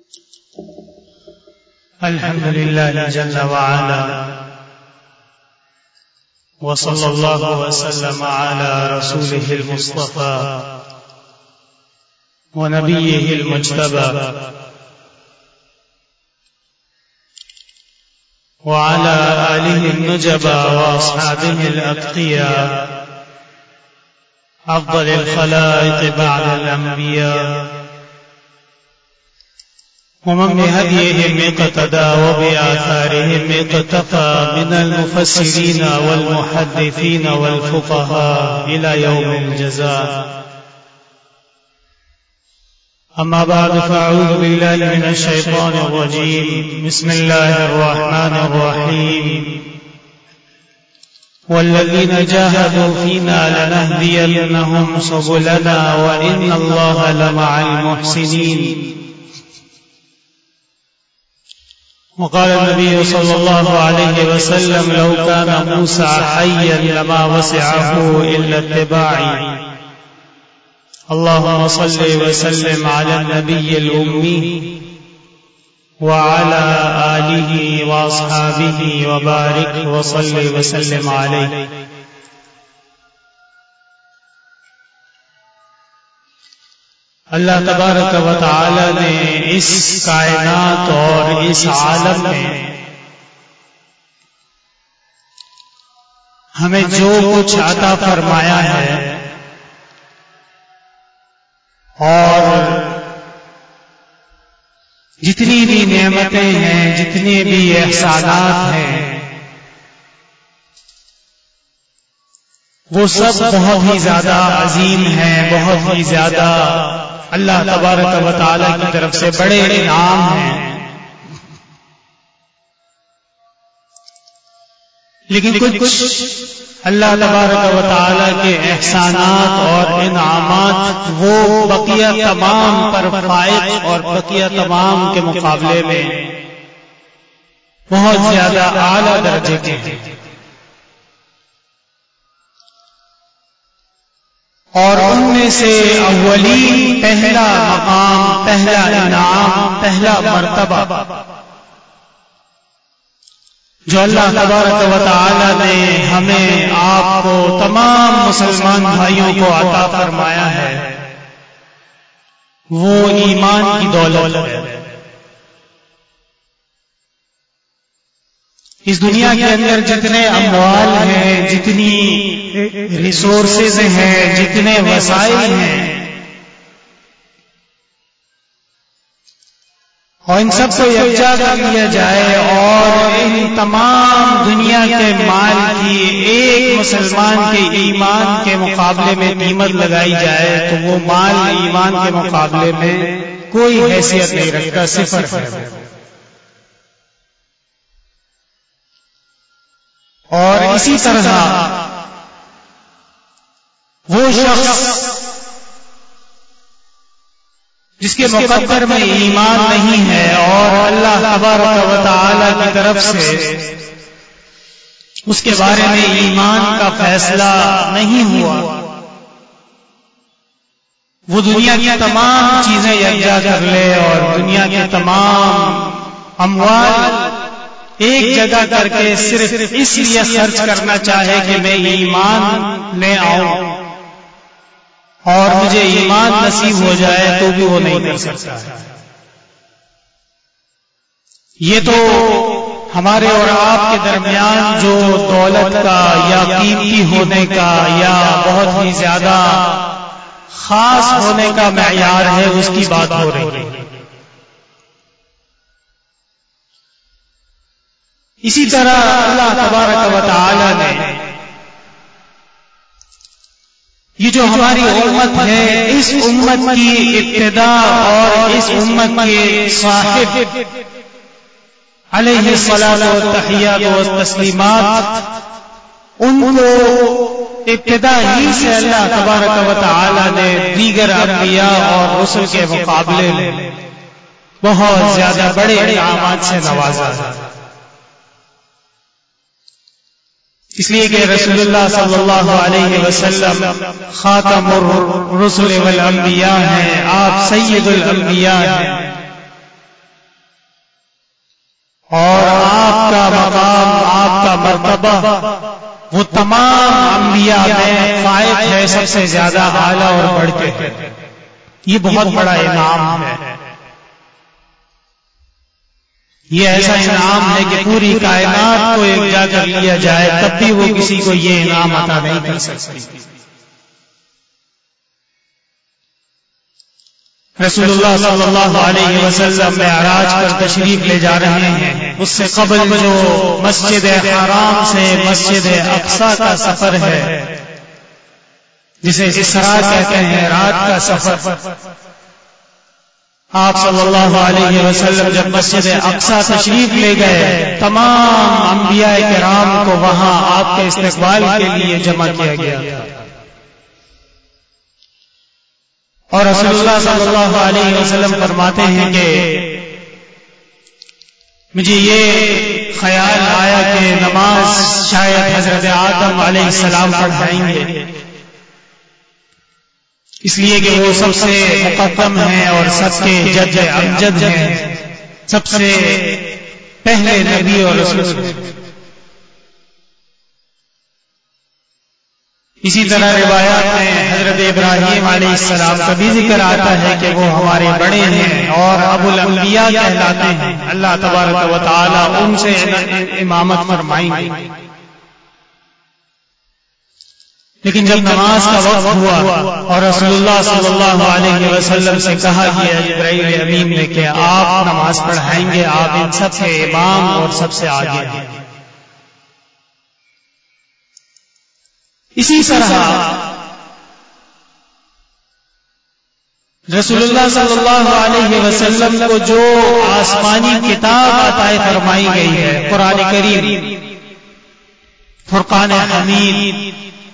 الحمد لله جل وعلا، وصلى الله وسلم على رسوله المصطفى ونبيه المجتبى وعلى آله النجبى وأصحابه الأتقياء أفضل الخلائق بعد الأنبياء، ومن بهديهم اقتدى وبآثارهم اقتفى من المفسرين والمحدثين والفقهاء إلى يوم الجزاء. أما بعد، فأعوذ بالله من الشيطان الرجيم. بسم الله الرحمن الرحيم. والذين جاهدوا فينا لنهدينهم سبلنا وإن الله لمع المحسنين. وقال النبي صلى الله عليه وسلم: لو كان موسى حيا لما وسعه إلا اتباعي. اللهم صل وسلم على النبي الأمي وعلى آله وأصحابه وبارك وصل وسلم عليه. اللہ تبارک و تعالی نے اس کائنات اور اس عالم میں ہمیں جو کچھ عطا فرمایا ہے اور جتنی بھی نعمتیں ہیں، جتنے بھی احسانات ہیں، وہ سب بہت ہی زیادہ عظیم ہیں، بہت ہی زیادہ اللہ تبارک و تعالی کی طرف سے بڑے انعام ہیں. لیکن کچھ اللہ تبارک و تعالی کے احسانات اور انعامات وہ بقیہ تمام پر فائق اور بقیہ تمام کے مقابلے میں بہت زیادہ اعلیٰ درجے کے ہیں، اور ان میں سے اولین پہلا مقام، پہلا انعام، پہلا مرتبہ جو اللہ تبارک و تعالی نے ہمیں، آپ کو، تمام مسلمان بھائیوں کو عطا فرمایا ہے، وہ ایمان کی دولت ہے. اس دنیا کے اندر جتنے اموال ہیں، جتنی ریسورسز ہیں، جتنے وسائل ہیں، اور ان سب کو یکجا کر لیا جائے اور ان تمام دنیا کے مال کی ایک مسلمان کے ایمان کے مقابلے میں قیمت لگائی جائے تو وہ مال ایمان کے مقابلے میں کوئی حیثیت نہیں رکھتا، صفر ہے. اور اسی طرح وہ شخص جس کے مقدر میں ایمان نہیں ہے اور اللہ تبارک و تعالی کی طرف سے اس کے بارے میں ایمان کا فیصلہ نہیں ہوا، وہ دنیا کی تمام چیزیں یکجا کر لے اور دنیا کے تمام اموال ایک جگہ کر کے صرف اس لیے خرچ کرنا چاہے کہ میں ایمان لے آؤں اور مجھے ایمان نصیب ہو جائے، تو بھی وہ نہیں کر سکتا. یہ تو ہمارے اور آپ کے درمیان جو دولت کا یا قیمتی ہونے کا یا بہت ہی زیادہ خاص ہونے کا معیار ہے، اس کی بات ہو رہی ہے. اسی طرح اللہ تبارک و تعالی نے یہ جو ہماری امت ہے، اس امت کی ابتدا اور اس امت کے صاحب علیہ الصلاۃ والتحیات والتسلیمات، ان کو ابتدا ہی سے اللہ تبارک و تعالی نے دیگر انبیاء اور رسل کے مقابلے میں بہت زیادہ بڑے انعامات سے نوازا ہے. اس لیے کہ رسول اللہ صلی اللہ علیہ وسلم خاتم الرسل والانبیاء ہیں، آپ سید الانبیاء ہیں. اور آپ کا مقام، آپ کا مرتبہ وہ تمام انبیاء میں فائق ہے، سب سے زیادہ اعلیٰ اور بڑھ کے ہے۔ یہ بہت بڑا انعام ہے، یہ ایسا انعام ہے کہ پوری کائنات کو ایک جا کر لیا جائے تب بھی وہ کسی کو یہ انعام عطا نہیں کر سکتی۔ رسول اللہ صلی اللہ علیہ وسلم معراج پر تشریف لے جا رہے ہیں، اس سے قبل جو مسجد حرام سے مسجد اقصی کا سفر ہے، جسے اسراء کہتے ہیں، رات کا سفر، آپ صلی اللہ علیہ وسلم جب مسجد اقصی تشریف لے گئے، تمام انبیاء کرام کو وہاں آپ کے استقبال کے لیے جمع کیا گیا تھا، اور رسول اللہ صلی اللہ علیہ وسلم فرماتے ہیں کہ مجھے یہ خیال آیا کہ نماز شاید حضرت آدم علیہ السلام پڑھائیں گے، اس لیے کہ وہ سب سے مقدم ہیں اور سب کے جد امجد ہیں، سب سے پہلے نبی اور رسول ہیں۔ اسی طرح روایات میں حضرت ابراہیم علیہ السلام کا بھی ذکر آتا ہے کہ وہ ہمارے بڑے ہیں اور ابو الانبیاء کہلاتے ہیں، اللہ تبارک و تعالی ان سے امامت فرمائیں گے۔ لیکن جب نماز کا وقت ہوا اور رسول اللہ صلی اللہ علیہ وسلم سے کہا گیا جبرائیل امین نے کہ آپ نماز پڑھائیں گے، آپ ان سب کے امام اور سب سے آگے ہیں، اسی طرح رسول اللہ صلی اللہ علیہ وسلم کو جو آسمانی کتاب عطا فرمائی گئی ہے، قرآن کریم، فرقان حمید،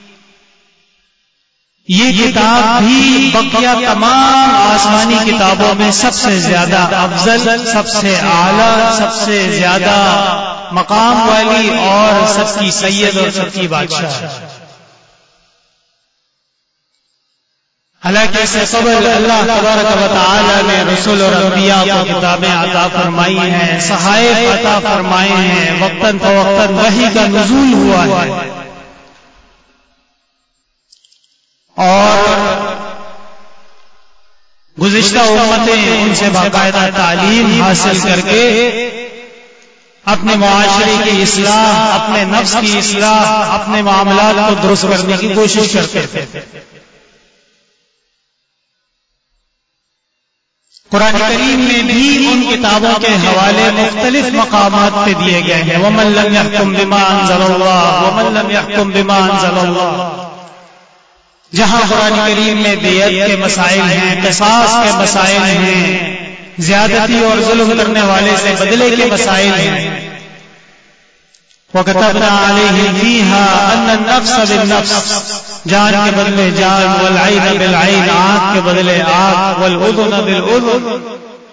یہ کتاب بھی بقیہ تمام آسمانی کتابوں میں سب سے زیادہ افضل، سب سے اعلیٰ، سب سے زیادہ مقام والی اور سب کی سید اور سب کی بادشاہ ہے۔ حالانکہ اس سے قبل اللہ تبارک و تعالی نے رسول اور انبیاء کو کتابیں عطا فرمائی ہیں، صحائف عطا فرمائے ہیں، وقتاً فوقتاً وحی کا نزول ہوا ہے، اور گزشتہ امتیں ان سے باقاعدہ تعلیم حاصل کر کے اپنے معاشرے کی اصلاح، اپنے نفس کی اصلاح، اپنے معاملات کو درست کرنے کی کوشش کرتے تھے۔ قرآن کریم میں بھی ان کتابوں کے حوالے مختلف مقامات پہ دیے گئے ہیں، وَمَن لَّمْ يَحْكُم بِمَا أَنزَلَ اللَّهُ وَمَن لَّمْ يَحْكُم بِمَا أَنزَلَ اللَّهُ، جہاں قرآن کریم میں دیت کے مسائل ہیں، قصاص کے مسائل ہیں، زیادتی اور ظلم کرنے والے سے بدلے کے مسائل ہیں، وَكَتَبْنَا عَلَيْهِمْ فِيهَا أَنَّ النَّفْسَ بِالنَّفْسِ، جان کے بدلے جان، والعین بالعین، آنکھ کے بدلے آنکھ، والأذن بالأذن،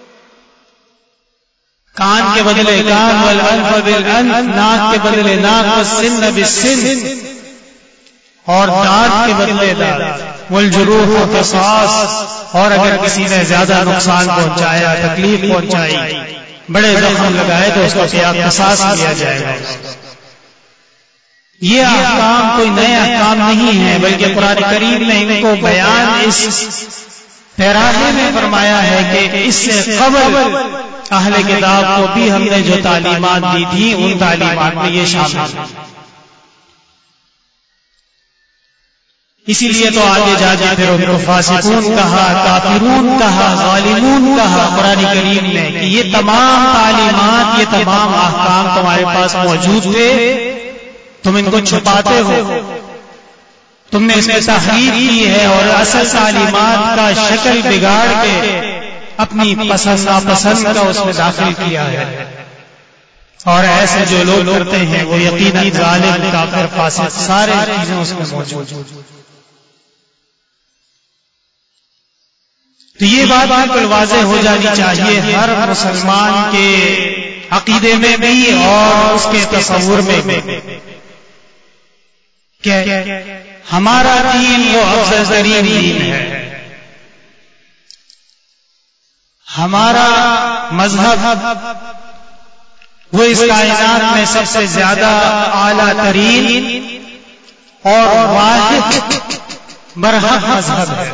کان کے بدلے کان، والأنف بالأنف، ناک کے بدلے ناک، والسن بالسن، اور دانت کے بدلے دانت، والجروح قصاص، اور اگر کسی نے زیادہ نقصان پہنچایا، تکلیف پہنچائی، بڑے زخم لگائے تو اس کو قصاص کیا جائے گا۔ یہ احکام کوئی نئے احکام نہیں ہیں، بلکہ قرآن کریم نے ان کو بیان اس پیراہے میں فرمایا ہے کہ اس سے قبل اہل کتاب کو بھی ہم نے جو تعلیمات دی تھی ان تعلیمات میں یہ شامل ہے۔ اسی لیے تو آگے جا کے پھر ان کو فاسقون کہا، کافرون کہا، ظالمون کہا قرآن کریم نے، کہ یہ تمام تعلیمات، یہ تمام احکام تمہارے پاس موجود تھے، تم ان کو چھپاتے ہو، تم نے اس میں تحریف کی ہے اور اصل تعلیمات کا شکل بگاڑ کے اپنی پسند ناپسند کا اس میں داخل کیا ہے، اور ایسے جو لوگ کرتے ہیں وہ یقیناً ظالم، کافر، فاسق سارے چیزیں اس میں موجود ہیں۔ تو یہ بات بالکل واضح ہو جانی چاہیے ہر مسلمان کے عقیدے میں بھی اور اس کے تصور میں بھی، کہ ہمارا دین وہ افضل ترین دین ہے، ہمارا مذہب وہ اس کائنات میں سب سے زیادہ اعلیٰ ترین اور واحد برحق مذہب ہے.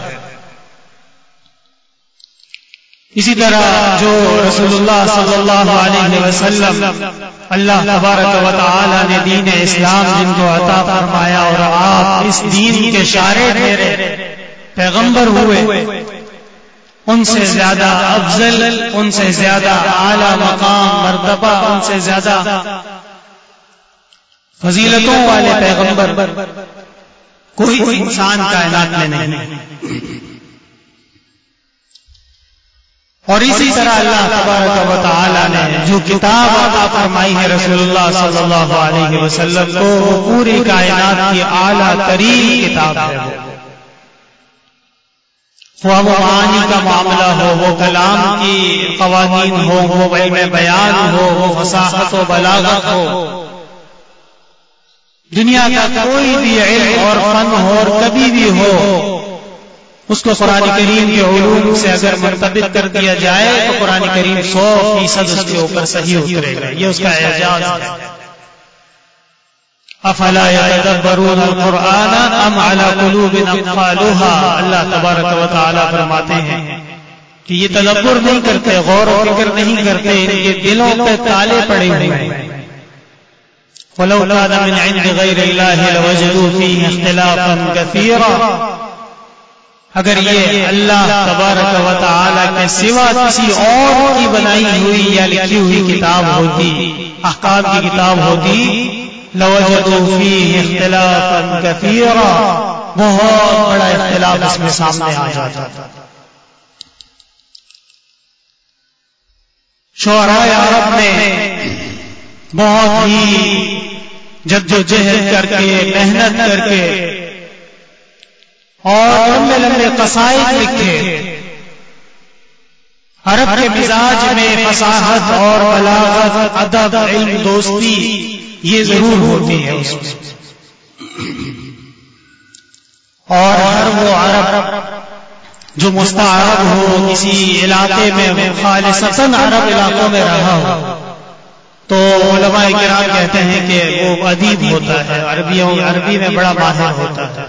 اسی طرح جو رسول اللہ صلی اللہ علیہ وسلم اللہ تبارک و تعالی نے دین اسلام جن کو عطا فرمایا اور آپ اس دین کے شارع ٹھہرے پیغمبر ہوئے، ان سے زیادہ افضل، ان سے زیادہ اعلیٰ مقام مرتبہ، ان سے زیادہ فضیلتوں والے پیغمبر کوئی انسان کائنات میں نہیں. اور اسی طرح اللہ تبارک و تعالی نے جو کتاب عطا فرمائی ہے رسول اللہ صلی اللہ علیہ وسلم کو، وہ پوری کائنات کی اعلیٰ ترین کتاب ہے. وہ معانی کا معاملہ ہو، وہ کلام کی قوانین ہو، وہ علم بیان ہو، وہ فصاحت و بلاغت ہو، دنیا کا کوئی بھی علم اور فن ہو اور کبھی بھی ہو، اس کو قرآن کریم کے علوم سے اگر مرتبط کر دیا جائے تو قرآن کریم 100% اس کے اوپر صحیح اترے گا. یہ اس کا اعجاز ہے. افلا یتدبرون القرآن ام علی قلوب اقفالها، اللہ تبارک و تعالی فرماتے ہیں کہ یہ تدبر نہیں کرتے، غور و فکر نہیں کرتے، ان کے دلوں پہ تالے پڑے ہوئے ہیں. وَلَوْ كَانَ مِنْ عِنْدِ غَيْرِ اللَّهِ لَوَجَدُوا فِيهِ اخْتِلَافًا كَثِيرًا، اگر یہ اللہ تبارک و تعالی کے سوا کسی اور کی بنائی ہوئی یا لکھی ہوئی کتاب ہوتی، احکام کی کتاب ہوتی، لَوَجَدُوا فِيهِ اخْتِلَافًا كَثِيرًا، بہت بڑا اختلاف اس میں سامنے آ جاتا. شعراء عرب نے بہت ہی جد و جہد کر کے، محنت کر کے اور لمبے لمبے قصائد لکھے. عرب کے مزاج میں فصاحت اور بلاغت، ادب، علم، دوستی یہ ضرور ہوتی ہے اس میں. اور ہر وہ عرب جو مستعرب ہو، کسی علاقے میں خالصتاً عرب علاقوں میں رہا ہو، تو علماء کرام کہتے ہیں کہ وہ ادیب ہوتا ہے، عربی میں بڑا ماہر ہوتا ہے.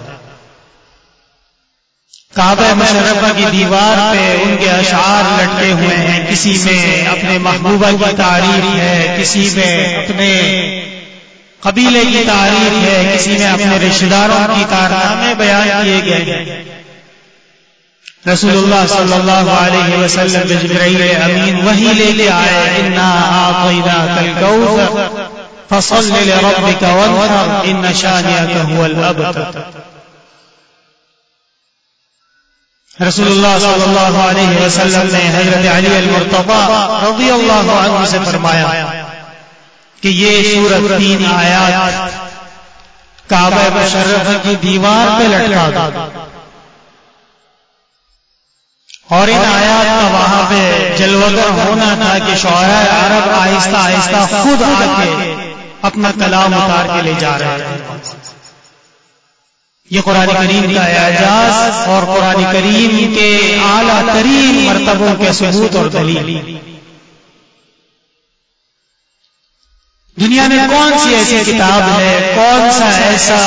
کعبہ مشرفہ کی دیوار پہ ان کے اشعار لٹکے ہوئے ہیں، کسی میں اپنے محبوبہ کی تعریف ہے، کسی میں اپنے قبیلے کی تعریف ہے، کسی میں اپنے رشتہ داروں کی کارنامے بیان کیے گئے ہیں. رسول اللہ صلی اللہ علیہ وسلم جبرائیل امین وحی لے کے آئے، انا اعطیناک الکوثر فصل لربک وانحر ان شانئک هو الابتر. رسول اللہ صلی اللہ علیہ وسلم نے حضرت علی المرتضی رضی اللہ عنہ سے فرمایا کہ یہ سورت 3 آیات کعبہ مشرفہ کی دیوار پہ لٹکا دو، اور ان آیات کا وہاں پہ جلوگر ہونا تھا کہ شعراء عرب آہستہ آہستہ خود آ کے اپنا کلام اتار کے لے جا رہے ہیں. یہ قرآن کریم کا اعجاز اور قرآن کریم کے اعلیٰ ترین مرتبوں کے ثبوت اور دلیل. دنیا میں کون سی ایسی کتاب ہے، کون سا ایسا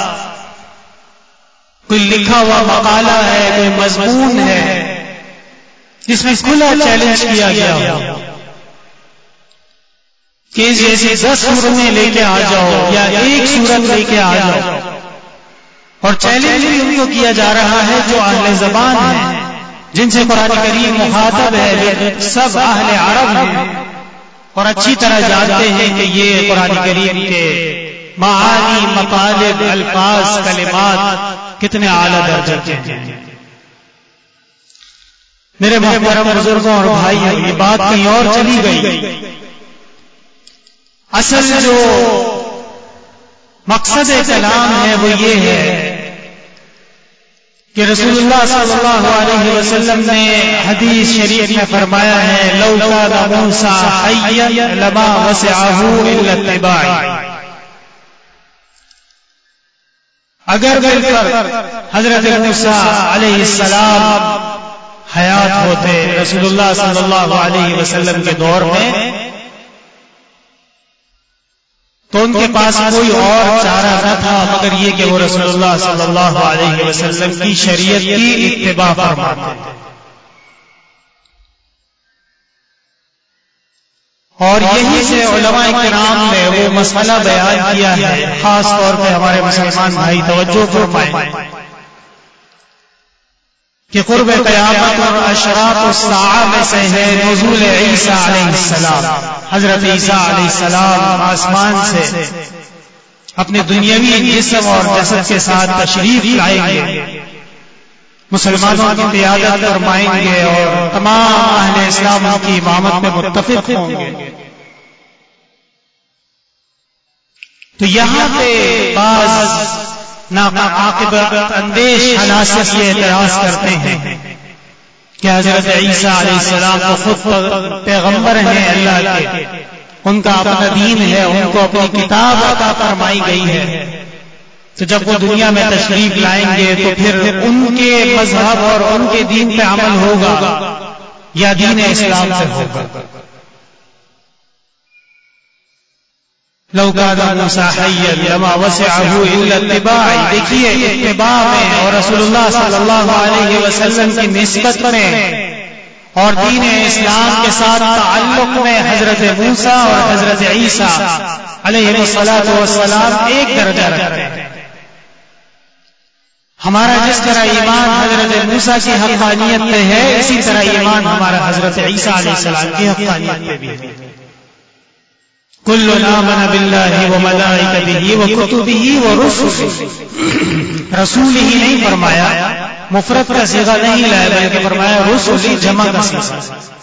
کوئی لکھا ہوا مقالہ ہے، کوئی مضمون ہے جس میں کھلا چیلنج کیا گیا ہو کہ جیسے 10 سورتیں لے کے آ جاؤ یا ایک سورت لے کے آ جاؤ، اور چیلنج بھی ان کو کیا جا رہا ہے جو اہل زبان ہیں، جن سے قرآن کریم مخاطب ہے، سب اہل عرب ہیں اور اچھی طرح جانتے ہیں کہ یہ قرآن کریم کے معانی، مطالب، الفاظ، کلمات کتنے اعلیٰ درجے کے ہیں. میرے محترم بزرگوں اور بھائیوں، یہ بات کہیں اور چلی گئی. اصل جو مقصد کلام ہے وہ یہ ہے کہ رسول اللہ صلی اللہ علیہ وسلم نے حدیث شریف میں فرمایا ہے، لو کان موسیٰ حیا لما وسعہ الا اتباعی. اگر مل کر حضرت موسیٰ علیہ السلام حیات ہوتے رسول اللہ صلی اللہ علیہ وسلم کے دور میں، تو ان کے پاس کوئی اور چارہ نہ تھا مگر یہ کہ وہ رسول اللہ صلی اللہ علیہ وسلم کی شریعت کی اتباع فرماتے تھے. اور یہی سے علماء کرام نے وہ مسئلہ بیان کیا ہے. خاص طور پہ ہمارے مسلمان بھائی توجہ فرمائیں کہ قرب قیامت اور اشراط الساعہ میں سے ہے نزول عیسیٰ علیہ السلام. حضرت عیسیٰ علیہ السلام آسمان سے اپنے دنیاوی جسم اور جسد کے ساتھ تشریف لائیں گے، مسلمانوں کی قیادت فرمائیں گے اور تمام اہل اسلام کی امامت میں متفق ہوں گے. تو یہاں پہ بعض ناعاقبت اندیش عناصر یہ اعتراض کرتے ہیں کہ حضرت عیسیٰ علیہ السلام کو خود پیغمبر ہیں اللہ کے، ان کا اپنا دین ہے، ان کو اپنی کتاب عطا فرمائی گئی ہے، تو جب وہ دنیا میں تشریف لائیں گے تو پھر ان کے مذہب اور ان کے دین پہ عمل ہوگا یا دین اسلام پہ ہوگا. لو کان موسیٰ حیا لما وسعہ الا اتباعی. دیکھیے اتباع میں اور رسول اللہ صلی اللہ علیہ وسلم کی نسبت میں اور دین اسلام کے ساتھ تعلق میں حضرت موسیٰ اور حضرت عیسیٰ علیہ السلام ایک درجہ رکھتے ہیں. ہمارا جس طرح ایمان حضرت موسیٰ کی حقانیت پہ ہے اسی طرح ایمان ہمارا حضرت عیسیٰ علیہ السلام کی حقانیت پہ بھی ہے. کل آمن باللہ وملائکتہ وکتبہ ورسلہ. رسول ہی نہیں فرمایا، مفرد کا صیغہ نہیں لایا بلکہ فرمایا رسل جمع کا صیغہ.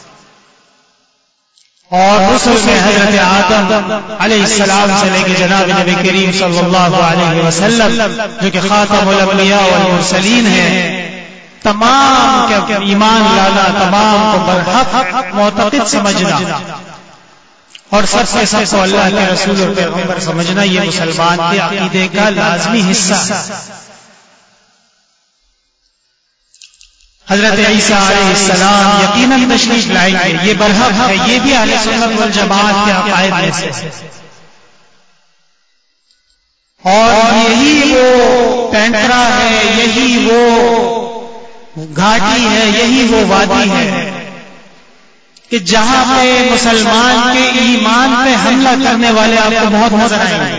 اور رسل میں حضرت آدم علیہ السلام سے لے کے جناب نبی کریم صلی اللہ علیہ وسلم جو کہ خاتم الانبیاء والمرسلین ہیں، تمام کا ایمان لانا، تمام کو برحق معتقد سمجھنا اور سب سے سب کو اللہ کے رسول اور پیغمبر سمجھنا، یہ مسلمان کے عقیدے کا لازمی حصہ ہے. حضرت عیسیٰ علیہ السلام یقیناً تشریف لائیں گے، یہ برحق ہے، یہ بھی اہل سنت والجماعت کے عقائد میں سے ہے. اور یہی وہ پینٹرا ہے، یہی وہ گھاٹی ہے، یہی وہ وادی ہے کہ جہاں پہ مسلمان کے ایمان پہ حملہ کرنے والے آپ کو بہت نظر آئیں گے.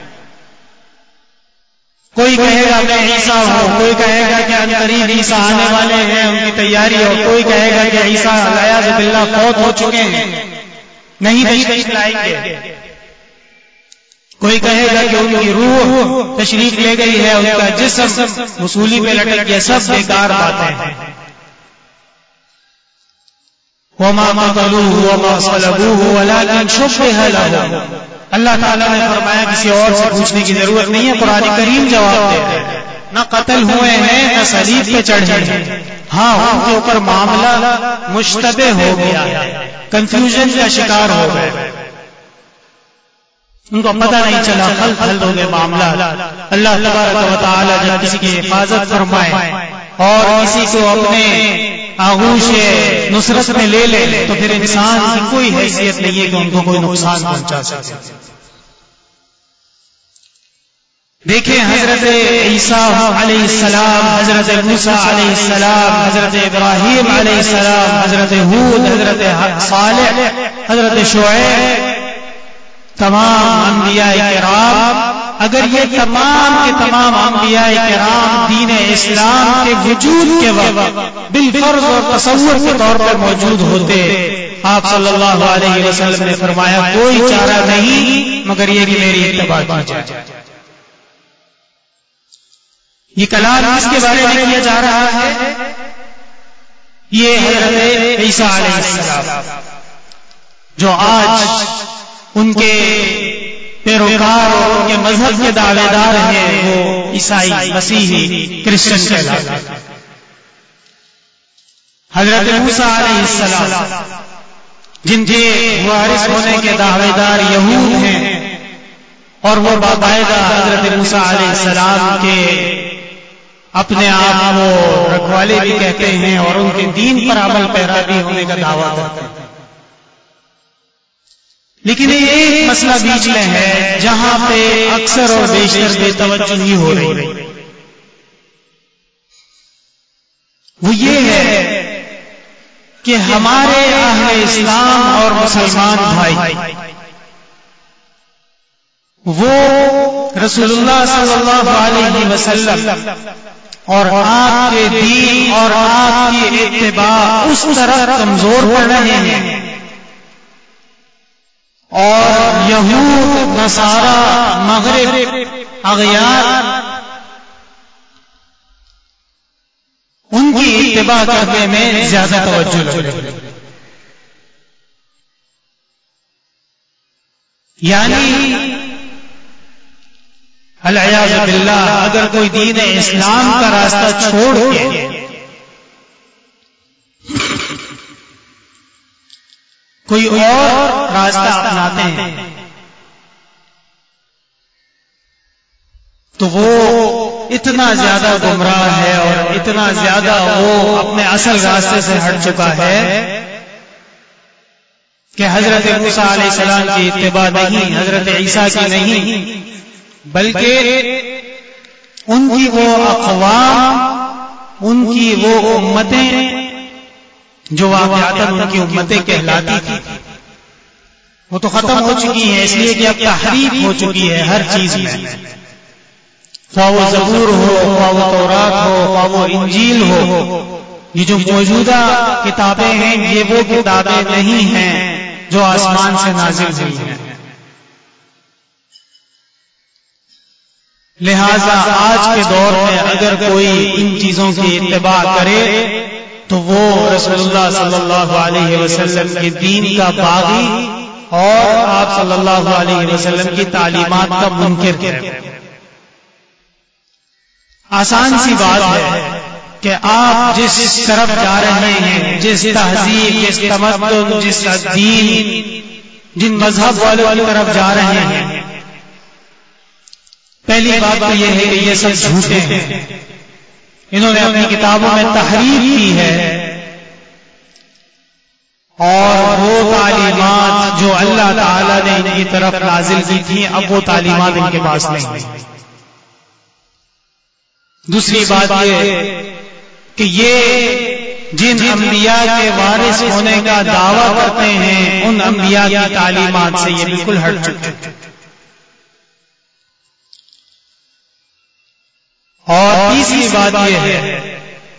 کوئی کہے گا میں عیسیٰ ہوں، کوئی کہے گا کہ عنقریب عیسیٰ آنے والے ہیں، ان کی تیاری ہو، کوئی کہے گا کہ عیسیٰ والعیاذ باللہ فوت ہو چکے ہیں، نہیں تشریف لائیں گے. کوئی کہے گا کہ ان کی روح تشریف لے گئی ہے، ان کا جسم وصولی پہ لٹک گیا. سب بیکار باتیں ہیں. وما قتلوه وما صلبوه ولكن شبه لهم. اللہ تعالیٰ نے فرمایا کسی اور سے پوچھنے کی ضرورت نہیں ہے، قرآن کریم جواب دے رہے ہیں. نہ قتل ہوئے ہیں نہ صلیب پہ چڑھے ہیں. ہاں ان کے اوپر معاملہ مشتبہ ہو گیا ہے، کنفیوژن کا شکار ہو گئے، ان کو پتہ نہیں چلا، خلط ہو گئے معاملہ. اللہ تبارک و تعالیٰ جب کسی کی حفاظت فرمائے اور کسی کو اپنے آغوش نصرت میں لے لے تو پھر انسان کی کوئی حیثیت نہیں ہے کہ ان کو کوئی نقصان پہنچا سکے. دیکھیں حضرت عیسیٰ علیہ السلام، حضرت موسیٰ علیہ السلام، حضرت ابراہیم علیہ السلام، حضرت ہود، حضرت صالح، حضرت شعیب، تمام انبیاء کرام، اگر یہ تمام کے تمام انبیاء کرام دین اسلام کے وجود کے وقت بالفرض اور تصور کے طور پر موجود ہوتے، آپ صلی اللہ علیہ وسلم نے فرمایا کوئی چارہ نہیں مگر یہ کہ میری اتباع کی جائے. یہ کلام اس کے بارے میں کیا جا رہا ہے، یہ حضرت عیسیٰ علیہ السلام جو آج ان کے پیروکار اور ان کے مذہب کے دعوے دار ہیں، وہ عیسائی، مسیحی، کرسچن کہلاتے ہیں. حضرت موسیٰ علیہ السلام جن کے وارث ہونے کے دعوے دار یہود ہیں اور وہ باقاعدہ حضرت موسیٰ علیہ السلام کے اپنے آپ کو رکھوالے بھی کہتے ہیں اور ان کے دین پر عمل پیرا بھی ہونے کا دعویٰ کرتے ہیں. لیکن ایک مسئلہ بیچ میں ہے جہاں پہ اکثر اور بیشتر بے توجہی ہو رہی، وہ یہ ہے کہ ہمارے اہل اسلام اور مسلمان بھائی وہ رسول اللہ صلی اللہ علیہ وسلم اور آپ کے دین اور آپ کی اتباع اس طرح کمزور پڑ رہے ہیں، اور یہود، نصارہ، مغرب، اغیار ان کی اتباع کرنے میں زیادہ توجہ لگے، یعنی العیاذ باللہ اگر کوئی دین اسلام کا راستہ چھوڑ کے کوئی اور راستہ اپناتے ہیں تو وہ اتنا زیادہ گمراہ ہے اور اتنا زیادہ وہ اپنے اصل راستے سے ہٹ چکا ہے کہ حضرت موسیٰ علیہ السلام کی اتباع نہیں، حضرت عیسیٰ کی نہیں، بلکہ ان کی وہ اقوام، ان کی وہ امتیں جو واقعاتاً ان کی امتیں کہلاتی تھی وہ تو ختم ہو چکی ہیں، اس لیے کہ اب تحریف ہو چکی ہے ہر چیز میں، خواہ وہ زبور ہو، خواہ وہ تورات ہو، خواہ وہ انجیل ہو، یہ جو موجودہ کتابیں ہیں یہ وہ کتابیں نہیں ہیں جو آسمان سے نازل ہوئی ہیں۔ لہذا آج کے دور میں اگر کوئی ان چیزوں کی اتباع کرے تو وہ رسول اللہ صلی اللہ علیہ وسلم کے دین کا باغی اور آپ صلی اللہ علیہ وسلم کی تعلیمات کا منکر ہے۔ آسان سی بات ہے کہ آپ جس طرف جا رہے ہیں، جس تہذیب، جس تمدن، جس دین، جن مذہب والوں کی طرف جا رہے ہیں، پہلی بات تو یہ ہے کہ یہ سب جھوٹے ہیں، انہوں نے اپنی کتابوں میں تحریف کی ہے، اور وہ تعلیمات جو اللہ تعالی نے ان کی طرف نازل کی تھیں اب وہ تعلیمات ان کے پاس نہیں ہیں۔ دوسری بات یہ کہ یہ جن انبیاء کے وارث ہونے کا دعویٰ کرتے ہیں ان انبیاء کی تعلیمات سے یہ بالکل ہٹ چکے ہیں۔ اور تیسری بات یہ ہے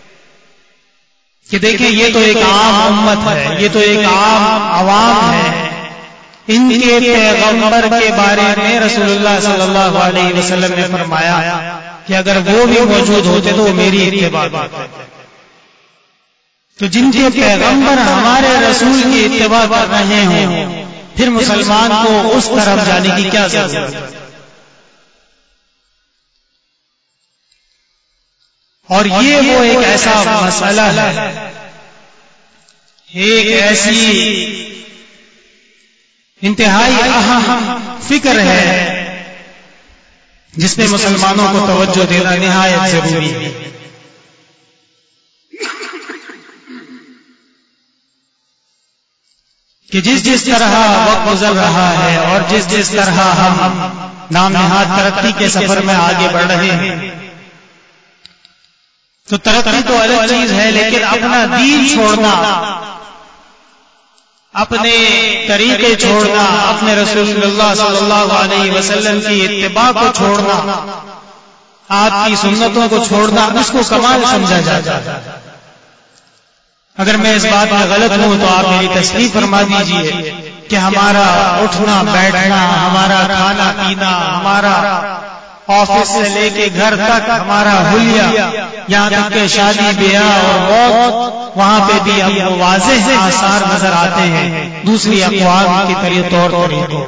کہ دیکھیں یہ تو ایک عام امت ہے، یہ تو ایک عام عوام ہے، ان کے پیغمبر کے بارے میں رسول اللہ صلی اللہ علیہ وسلم نے فرمایا کہ اگر وہ بھی موجود ہوتے تو وہ میری اتباع کرتے۔ تو جن کے پیغمبر ہمارے رسول کی اتباع کر رہے ہوں پھر مسلمان کو اس طرف جانے کی کیا ضرورت ہے؟ اور یہ وہ ایک ایسا مسئلہ ہے، ایک ایسی انتہائی اہم فکر ہے جس میں مسلمانوں کو توجہ دینا نہایت ضروری ہے۔ کہ جس طرح وقت گزر رہا ہے اور جس طرح ہم نام نہاد ترقی کے سفر میں آگے بڑھ رہے ہیں، تو ترقی تو الگ چیز ہے، لیکن اپنا دین چھوڑنا، اپنے طریقے چھوڑنا، اپنے رسول اللہ صلی اللہ علیہ وسلم کی اتباع کو چھوڑنا، آپ کی سنتوں کو چھوڑنا، اس کو کمال سمجھا جاتا ہے۔ اگر میں اس بات میں غلط ہوں تو آپ میری تصحیح فرما دیجئے کہ ہمارا اٹھنا بیٹھنا، ہمارا کھانا پینا، ہمارا آفس سے لے کے گھر تک، ہمارا حلیہ، یہاں تک کہ شادی بیاہ اور موت، وہاں پہ بھی اب واضح آثار نظر آتے ہیں دوسری اقوام کی طور طریقوں۔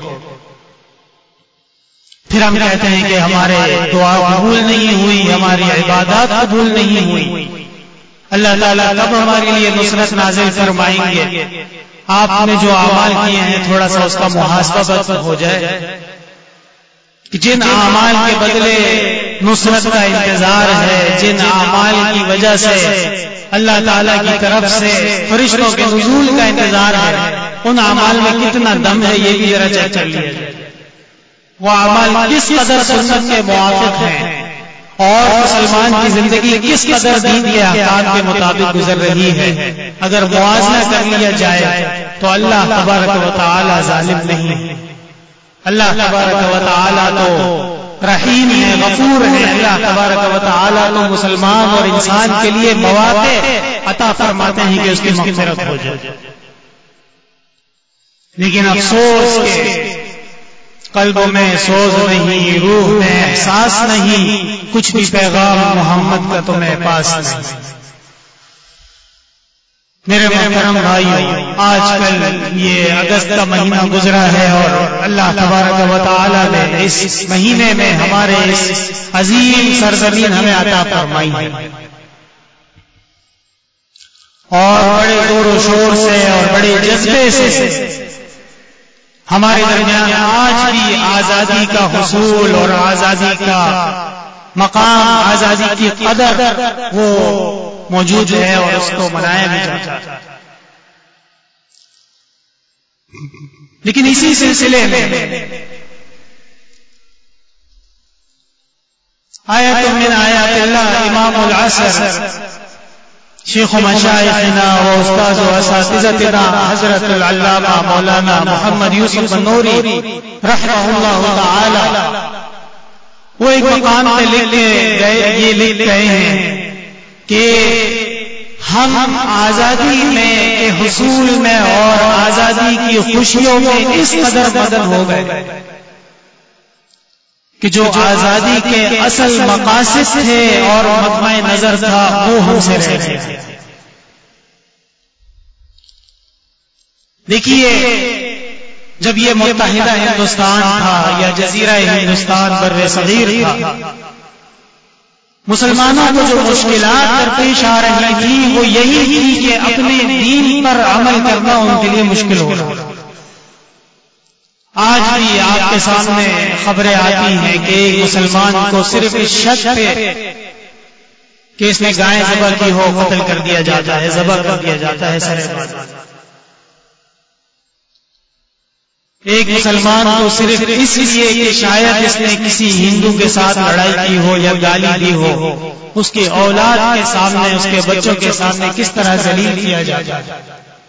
پھر ہم کہتے ہیں کہ ہمارے دعا قبول نہیں ہوئی، ہماری عبادات قبول نہیں ہوئی۔ اللہ تعالیٰ کب ہمارے لیے نصرت نازل فرمائیں گے؟ آپ نے جو اعمال کیے ہیں تھوڑا سا اس کا محاسبہ ہو جائے، جن اعمال کے بدلے نصرت کا انتظار ہے، جن اعمال کی وجہ سے اللہ تعالیٰ کی طرف سے فرشتوں کے نزول کا انتظار ہے، ان اعمال میں کتنا دم ہے یہ بھی ذرا چیک کر لیا جائے. وہ اعمال کس قدر سنت کے موافق ہیں اور مسلمان کی زندگی کس قدر دین کے احکام کے مطابق گزر رہی ہے. اگر موازنہ کر لیا جائے تو اللہ تبارک و تعالی ظالم نہیں ہے. اللہ تبارک و تعالی تو رحیم ہے، غفور ہے. اللہ تبارک و تعالی تو مسلمان اور انسان کے لیے مواقع عطا فرماتے ہیں کہ اس کی مغفرت ہو جائے. لیکن افسوس کہ قلبوں میں سوز نہیں، روح میں احساس نہیں، کچھ بھی پیغام محمد کا تمہیں پاس نہیں. میرے محترم بھائیو، آج کل یہ اگست کا مہینہ گزرا ہے اور اللہ تبارک و تعالی نے اس مہینے میں ہمارے اس عظیم سرزمین ہمیں عطا فرمائی ہے اور بڑے زور و شور سے اور بڑے جذبے سے ہمارے درمیان آج بھی آزادی کا حصول اور آزادی کا مقام، آزادی کی قدر وہ موجود ہے اور اس کو منایا بھی جاتا ہے. لیکن اسی سلسلے میں آیت من آیات اللہ امام العصر شیخ و مشائخنا و استاذ و اساتذتنا حضرت العلامہ مولانا محمد یوسف النوری رحمہ اللہ تعالی وہ ایک مقام پہ لکھ گئے ہیں کہ ہم آزادی میں کے حصول میں اور آزادی کی خوشیوں میں اس قدر مدن ہو گئے کہ جو آزادی کے اصل مقاصد تھے اور مطمع نظر تھا وہ ہم سے رہ گئے. دیکھیے، جب یہ متحدہ ہندوستان تھا یا جزیرہ ہندوستان بر صغیر تھا، مسلمانوں کو جو مشکلات درپیش آ رہی تھی وہ یہی تھی کہ اپنے دین پر عمل کرنا ان کے لیے مشکل ہو رہا. آج بھی آپ کے سامنے خبریں آتی ہیں کہ ایک مسلمان کو صرف اس شک پہ کہ اس نے گائے ذبح کی ہو قتل کر دیا جاتا ہے، ذبح کر دیا جاتا ہے سرے بار. ایک مسلمان کو صرف اس لیے کہ شاید اس نے کسی ہندو کے ساتھ لڑائی کی ہو یا گالی دی ہو، اس کی اولاد کے سامنے، اس کے بچوں کے سامنے کس طرح ذلیل کیا جاتا ہے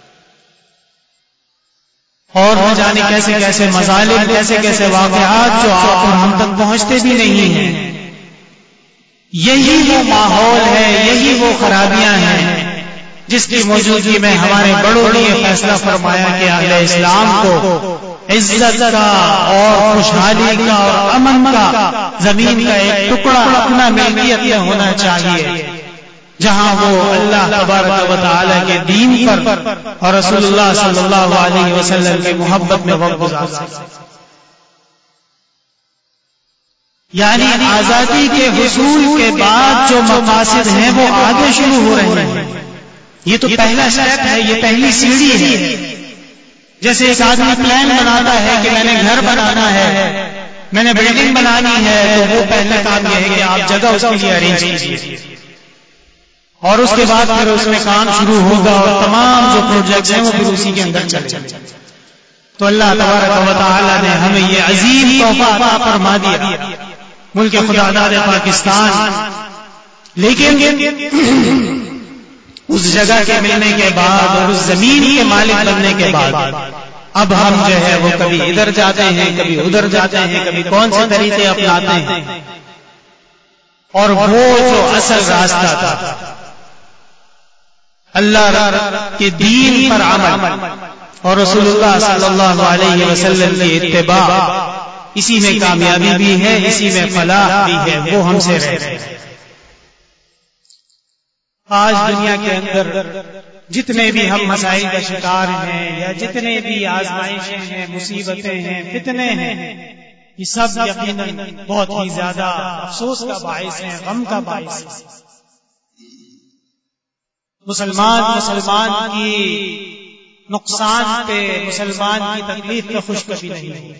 اور نہ جانے کیسے کیسے مظالم، کیسے کیسے واقعات جو آپ اور ہم تک پہنچتے بھی نہیں ہیں. یہی وہ ماحول ہے، یہی وہ خرابیاں ہیں جس کی موجودگی میں ہمارے بڑوں نے یہ فیصلہ فرمایا کہ اہل اسلام کو عزت کا اور خوشحالی کا اور امن کا زمین کا ایک ٹکڑا اپنا ملکیت میں ہونا چاہیے، جہاں وہ اللہ تبارک و تعالی کے دین پر اور رسول اللہ صلی اللہ علیہ وسلم کی محبت میں وقت گزار سکے. یعنی آزادی کے حصول کے بعد جو مقاصد ہیں وہ آگے شروع ہو رہے ہیں. یہ تو پہلا اسٹیپ ہے، یہ پہلی سیڑھی ہے. جیسے ایک آدمی پلان بناتا ہے کہ میں نے گھر بنانا ہے، میں نے بلڈنگ بنانی ہے، تو وہ پہلا کام یہ ہے کہ آپ جگہ اس کے لیے ارینج کیجیے اور اس کے بعد پھر اس میں کام شروع ہوگا اور تمام جو پروجیکٹس ہیں وہ پھر اسی کے اندر چلے جائیں. تو اللہ تبارک و تعالی نے ہمیں یہ عظیم تحفہ عطا فرما دیا، ملک خدا داد پاکستان. لیکن اس جگہ کے ملنے کے بعد اور اس زمین کے مالک بننے کے بعد اب ہم جو ہے وہ کبھی ادھر جاتے ہیں، کبھی ادھر جاتے ہیں، کبھی کون سے طریقے اپناتے ہیں. اور وہ جو اصل راستہ تھا اللہ کے دین پر عمل اور رسول اللہ صلی اللہ علیہ وسلم کی اتباع، اسی میں کامیابی بھی ہے، اسی میں فلاح بھی ہے، وہ ہم سے رہ رہے ہیں. آج دنیا کے اندر جتنے بھی ہم مسائل کا شکار ہیں یا جتنے بھی آزمائشیں ہیں، مصیبتیں ہیں، فتنے ہیں، یہ سب یقیناً بہت ہی زیادہ افسوس کا باعث ہیں، غم کا باعث ہے. مسلمان کی نقصان پہ، مسلمان کی تکلیف پہ خوش کبھی نہیں ہے.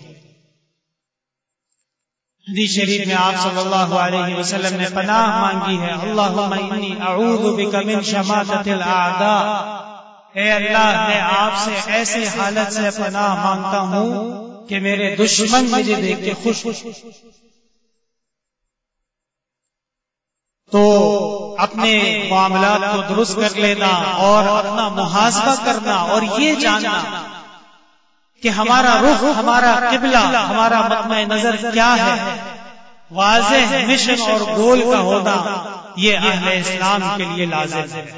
حدیث شریف میں آپ صلی اللہ علیہ وسلم نے پناہ مانگی ہے، اللہم انی اعوذ بک من شماتۃ الاعداء. اے اللہ میں آپ سے ایسی حالت سے پناہ مانگتا ہوں کہ میرے دشمن مجھے دیکھ کے خوش ہو. تو اپنے معاملات کو درست کر لینا اور اپنا محاسبہ کرنا اور یہ جاننا کہ ہمارا رخ، ہمارا قبلہ، ہمارا مطمع نظر کیا ہے، واضح مشن اور گول کا ہونا یہ اہل اسلام کے لیے لازم ہے.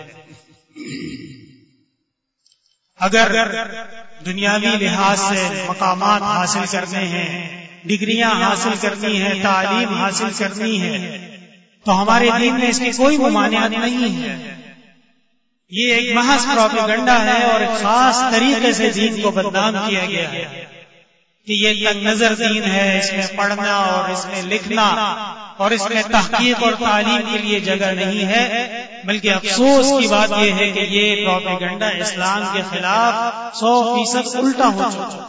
اگر دنیاوی لحاظ سے مقامات حاصل کرنے ہیں، ڈگریاں حاصل کرنی ہیں، تعلیم حاصل کرنی ہے، تو ہمارے دین میں اس کی کوئی ممانعت نہیں ہے. یہ ایک محض پروپیگنڈا ہے اور ایک خاص طریقے سے دین کو بدنام کیا گیا ہے کہ یہ تنگ نظر دین ہے، اس میں پڑھنا اور اس میں لکھنا اور اس میں تحقیق اور تعلیم کے لیے جگہ نہیں ہے. بلکہ افسوس کی بات یہ ہے کہ یہ پروپیگنڈا اسلام کے خلاف 100% الٹا ہو چکا.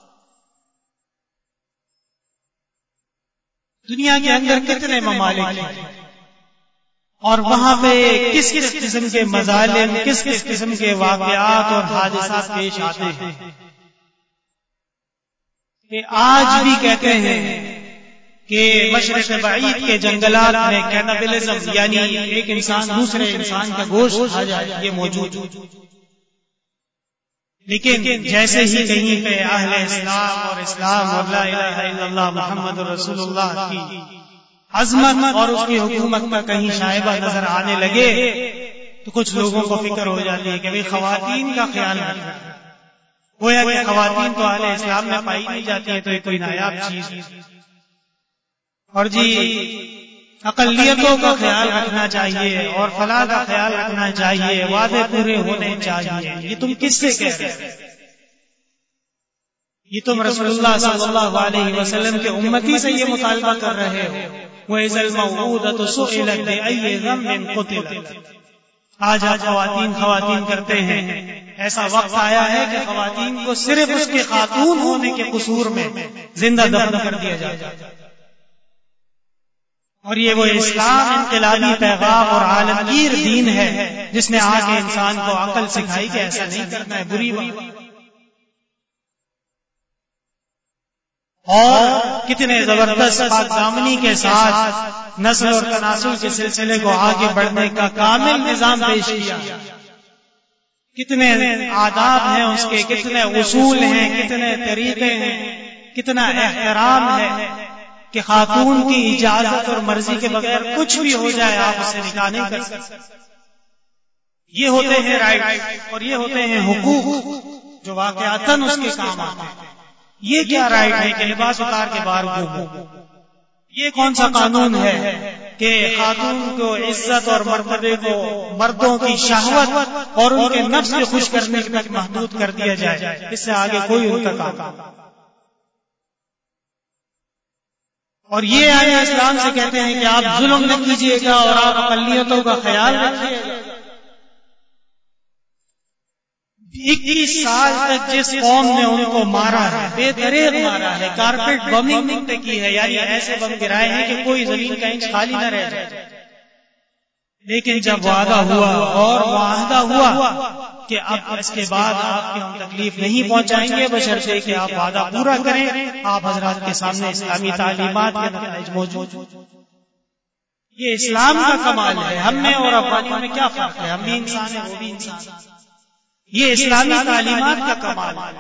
دنیا کے اندر کتنے ممالک ہیں اور وہاں پہ کس کس قسم کے مظالم، کس کس قسم کے واقعات اور حادثات پیش آتے ہیں کہ آج بھی کہتے ہیں کہ مشرق بعید کے جنگلات میں کینیبلزم یعنی ایک انسان دوسرے انسان کا گوشت کھا جائے یہ موجود ہے. لیکن جیسے ہی کہیں پہ اہل اسلام اور اسلام اور لا الہ الا اللہ محمد رسول اللہ کی عظمت اور اس کی حکومت کا کہیں شائبہ نظر آنے لگے تو کچھ لوگوں کو فکر ہو جاتی ہے کہ بھئی خواتین کا خیال رکھنا ہے. گویا کہ خواتین تو اہل اسلام میں پائی نہیں جاتی ہے تو یہ کوئی نایاب چیز ہے. اور جی اقلیتوں کا خیال رکھنا چاہیے اور فلاح کا خیال رکھنا چاہیے، وعدے پورے ہونے چاہیے. یہ تم کس سے کہہ رہے ہو؟ یہ تم رسول اللہ صلی اللہ علیہ وسلم کے امتی سے یہ مطالبہ کر رہے ہو. وَإِذَا الْمَوْءُودَةُ سُئِلَتْ بِأَيِّ ذَنبٍ قُتِلَتْ. آج آپ خواتین کرتے ہیں. ایسا وقت آیا ہے کہ خواتین کو صرف اس کے خاتون ہونے کے قصور میں زندہ دفن کر دیا جاتا ہے. اور یہ وہ اسلام انقلابی پیغام اور عالمگیر دین ہے جس نے آ کے انسان کو عقل سکھائی کہ ایسا نہیں کرنا ہے، بری بات. اور کتنے زبردست پاک دامنی کے ساتھ نسل اور تناسل کے سلسلے کو آگے بڑھنے کا کامل نظام پیش کیا. کتنے آداب ہیں اس کے، کتنے اصول ہیں، کتنے طریقے ہیں، کتنا احترام ہے کہ خاتون کی اجازت اور مرضی کے بغیر کچھ بھی ہو جائے آپ اسے نکاح نہیں کر سکتے. یہ ہوتے ہیں رائٹ اور یہ ہوتے ہیں حقوق جو واقعاتاً اس کے کام آتے ہیں. یہ کیا رائٹ ہے کہ لباس اتار کے باہر گھومو؟ یہ کون سا قانون ہے کہ خاتون کو عزت اور مرتبے کو مردوں کی شہوت اور ان کے نفس کو خوش کرنے تک محدود کر دیا جائے؟ اس سے آگے کوئی ان کا کام. اور یہ آئے اسلام سے کہتے ہیں کہ آپ ظلم نہ کیجیے گا اور آپ اقلیتوں کا خیال رکھیے گا. 21 سال تک جس قوم نے ان کو مارا ہے، بے دریغ مارا ہے، کارپیٹ بمنگ پہ کی ہے، یعنی ایسے بم گرائے ہیں کہ کوئی زمین کا انچ خالی نہ رہ جائے. لیکن جب وعدہ ہوا اور معاہدہ ہوا کہ اب اس کے بعد آپ کی ہم تکلیف نہیں پہنچائیں گے بشرطے کہ آپ وعدہ پورا کریں، آپ حضرات کے سامنے اسلامی تعلیمات کے نتائج موجود. یہ اسلام کا کمال ہے. ہم میں اور افغانیوں میں کیا فرق ہے؟ ہم بھی انسان ہیں، وہ بھی انسان. یہ اسلامی تعلیمات کا کمال ہے.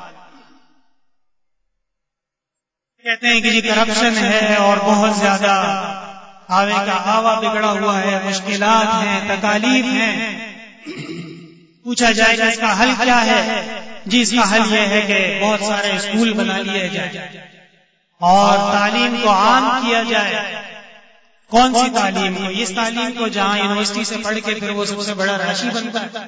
کہتے ہیں کہ جی کرپشن ہے اور بہت زیادہ آوے کا آوا بگڑا ہوا ہے، مشکلات ہیں، تکالیف ہیں. پوچھا جائے کہ اس کا حل کیا ہے؟ جی اس کا حل یہ ہے کہ بہت سارے اسکول بنا لیے جائیں اور تعلیم کو عام کیا جائے. کون سی تعلیم کو؟ اس تعلیم کو جہاں یونیورسٹی سے پڑھ کے پھر وہ سب سے بڑا راشی بنتا ہے.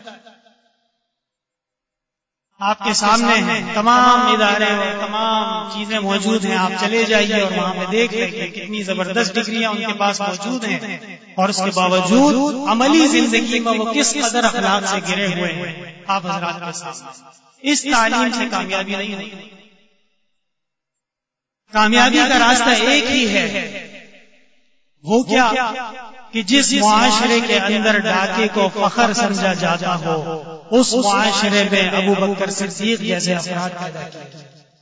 آپ کے سامنے ہیں تمام ادارے اور تمام چیزیں موجود ہیں. آپ چلے جائیے اور وہاں پہ دیکھ لیں کہ کتنی زبردست ڈگریاں ان کے پاس موجود ہیں اور اس کے باوجود عملی زندگی میں وہ کس قدر اخلاق سے گرے ہوئے ہیں. آپ حضرات کے سامنے اس تعلیم سے کامیابی نہیں ہوئی. کامیابی کا راستہ ایک ہی ہے، وہ کیا کہ جس معاشرے کے اندر ڈاکے کو فخر سمجھا جاتا ہو اس معاشرے میں ابو بکر صدیق جیسے افراد پیدا کیے.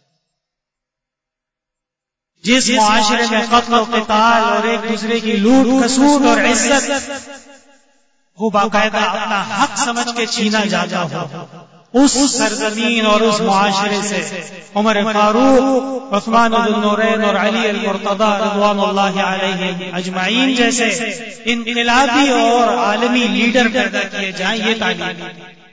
جس معاشرے میں قتل و قتال اور ایک دوسرے کی لوٹ کھسوٹ اور عزت وہ باقاعدہ اپنا حق سمجھ کے چھینا جاتا ہو، اس سرزمین اور اس معاشرے سے عمر فاروق، عثمان ذو النورین اور علی المرتضی رضوان اللہ علیہ اجمعین جیسے انقلابی اور عالمی لیڈر پیدا کیے جائیں. یہ تعلیم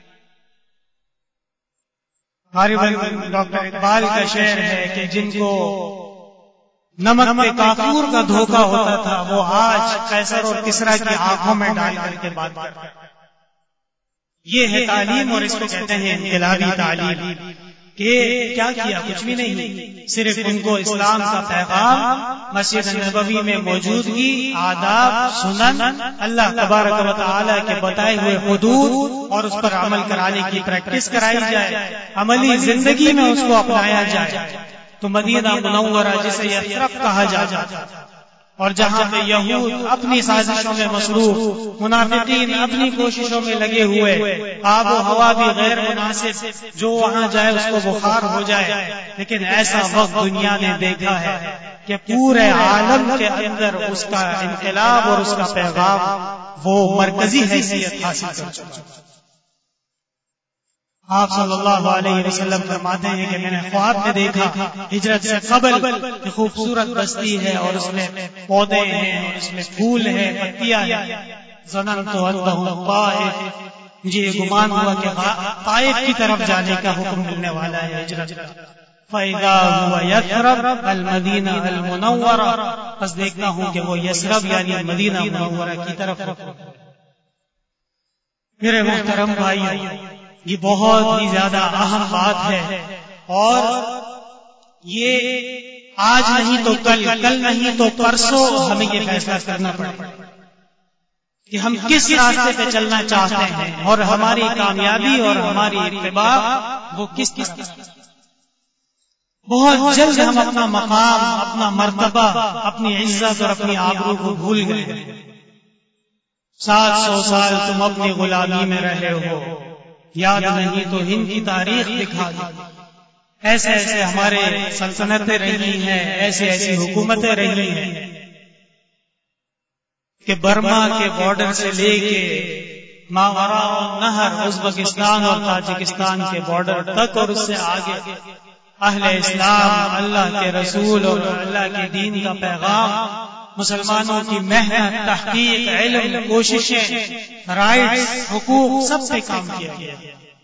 غالباً ڈاکٹر اقبال کا شعر ہے کہ جن کو نمک میں کافور کا دھوکہ ہوتا تھا وہ آج قیصر اور کسریٰ کی آنکھوں میں ڈال کر کے بات کر رہا ہے. یہ ہے تعلیم، اور اس کو کہتے ہیں انقلابی تعلیم. کہ کیا کیا؟ کچھ بھی نہیں، صرف ان کو اسلام کا پیغام، مسجد نبوی میں موجودگی، آداب، سنن، اللہ تبارک و تعالی کے بتائے ہوئے حدود اور اس پر عمل کرانے کی پریکٹس کرائی جائے، عملی زندگی میں اس کو اپنایا جائے. تو مدینہ منورہ جسے یثرب کہا جاتا تھا، اور جہاں پہ یہود اپنی سازشوں میں مصروف، منافقین اپنی کوششوں میں لگے ہوئے، آب و ہوا بھی غیر مناسب، جو وہاں جائے اس کو بخار ہو جائے. لیکن ایسا وقت دنیا نے دیکھا ہے کہ پورے عالم کے اندر اس کا انقلاب اور اس کا پیغام وہ مرکزی حیثیت حاصل کر چکا. آپ صلی اللہ علیہ وسلم فرماتے ہیں کہ میں نے خواب میں دیکھا ہجرت سے قبل کہ خوبصورت بستی ہے اور اس میں پودے ہیں اور اس میں پھول ہیں، پتیاں ہیں. ظننت انہ طائف، مجھے یہ گمان ہوا کہ طائف کی طرف جانے کا حکم ملنے والا ہے ہجرت کا. فإذا هو یثرب المدینہ المنورہ، بس دیکھتا ہوں کہ وہ یثرب یعنی مدینہ منورہ کی طرف. میرے محترم بھائیو، یہ بہت ہی زیادہ اہم بات ہے، اور یہ آج نہیں تو کل، کل نہیں تو پرسوں ہمیں یہ فیصلہ کرنا پڑے گا کہ ہم کس راستے پہ چلنا چاہتے ہیں، اور ہماری کامیابی اور ہماری اتباع وہ کس طرح. بہت جلد ہم اپنا مقام، اپنا مرتبہ، اپنی عزت اور اپنی آبرو کو بھول گئے. 700 سال تم اپنی غلامی میں رہے ہو، یاد نہیں تو ہند کی تاریخ دکھا دی. ایسے ایسے ہمارے سلطنتیں رہی ہیں، ایسی ایسی حکومتیں رہی ہیں کہ برما کے بارڈر سے لے کے ماوراء النہر ازبکستان اور تاجکستان کے بارڈر تک اور اس سے آگے اہل اسلام، اللہ کے رسول اور اللہ کے دین کا پیغام، مسلمانوں کی محنت، تحقیق، علم، کوششیں، رائٹس، حقوق، سب پہ کام کیا گیا.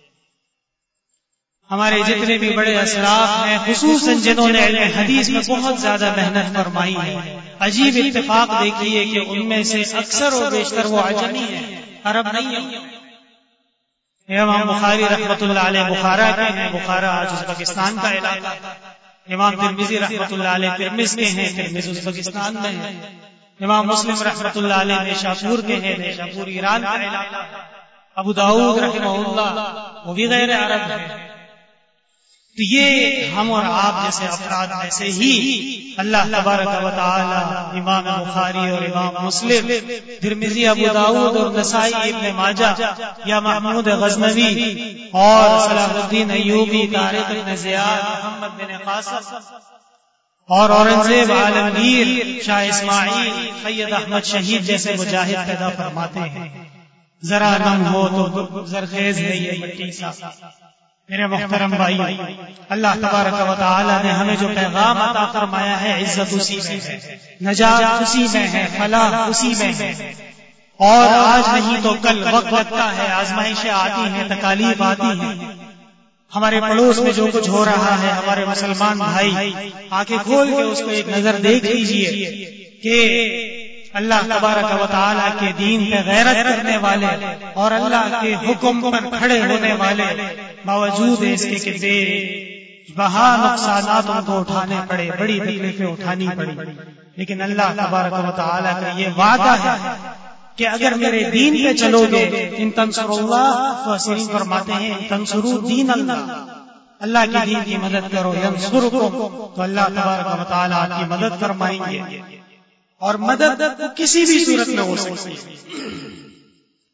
ہمارے جتنے بھی بڑے اسلاف ہیں، خصوصاً جنہوں نے علم حدیث میں بہت زیادہ محنت فرمائی ہے، عجیب اتفاق دیکھیے کہ ان میں سے اکثر و بیشتر وہ عجمی ہیں، عرب نہیں ہیں. امام بخاری رحمۃ اللہ علیہ بخارا کے ہیں، بخارا آج ازبکستان کا علاقہ. امام ترمذی رحمۃ اللہ علیہ ترمذ کے ہیں، ترمذ ازبکستان میں ہے. امام مسلم رحمۃ اللہ علیہ نیشاپور کے ہیں، نیشاپور ایران کا علاقہ. ابو داؤد رحمہ اللہ وہ بھی غیر عرب ہے. تو یہ ہم اور آپ جیسے افراد ایسے ہی اللہ تبارک و تعالی امام بخاری اور امام مسلم، ترمذی، ابو داؤد اور نسائی، ابن ماجہ، یا محمود غزنوی اور صلاح الدین ایوبی، طارق بن زیاد، محمد بن قاسم اور اورنگزیب عالمگیر، شاہ اسماعیل، سید احمد شہید جیسے مجاہد پیدا فرماتے ہیں. ذرا نم ہو تو زرخیز ہے یہ مٹی سا. میرے محترم بھائی، اللہ تبارک و تعالی نے ہمیں جو پیغام عطا فرمایا ہے، عزت اسی میں ہے، نجات اسی میں ہے، فلاح اسی میں ہے. اور آج نہیں تو کل وقت لگتا ہے، آزمائشیں آتی ہیں، تکالیف آتی ہیں. ہمارے پڑوس میں جو کچھ ہو رہا ہے، ہمارے مسلمان بھائی آنکھیں کھول کے اس کو ایک نظر دیکھ لیجئے کہ اللہ تبارک و تعالی کے دین پہ غیرت کرنے والے اور اللہ کے حکم پر کھڑے ہونے والے باوجود اس کے کہ بے بہا نقصانات ان کو اٹھانے پڑے، بڑی تکلیفیں اٹھانی پڑی، لیکن اللہ تبارک و تعالی کا یہ وعدہ ہے کہ اگر میرے دین پہ چلو گے، ان تنصر اللہ، تو اسیر فرماتے ہیں ان تنصروا دین اللہ، اللہ کے دین کی مدد کرو، ینصرکم، تو اللہ تبارک و تعالی آپ کی مدد فرمائیں گے. اور مدد کسی بھی صورت میں ہو سکتی ہے.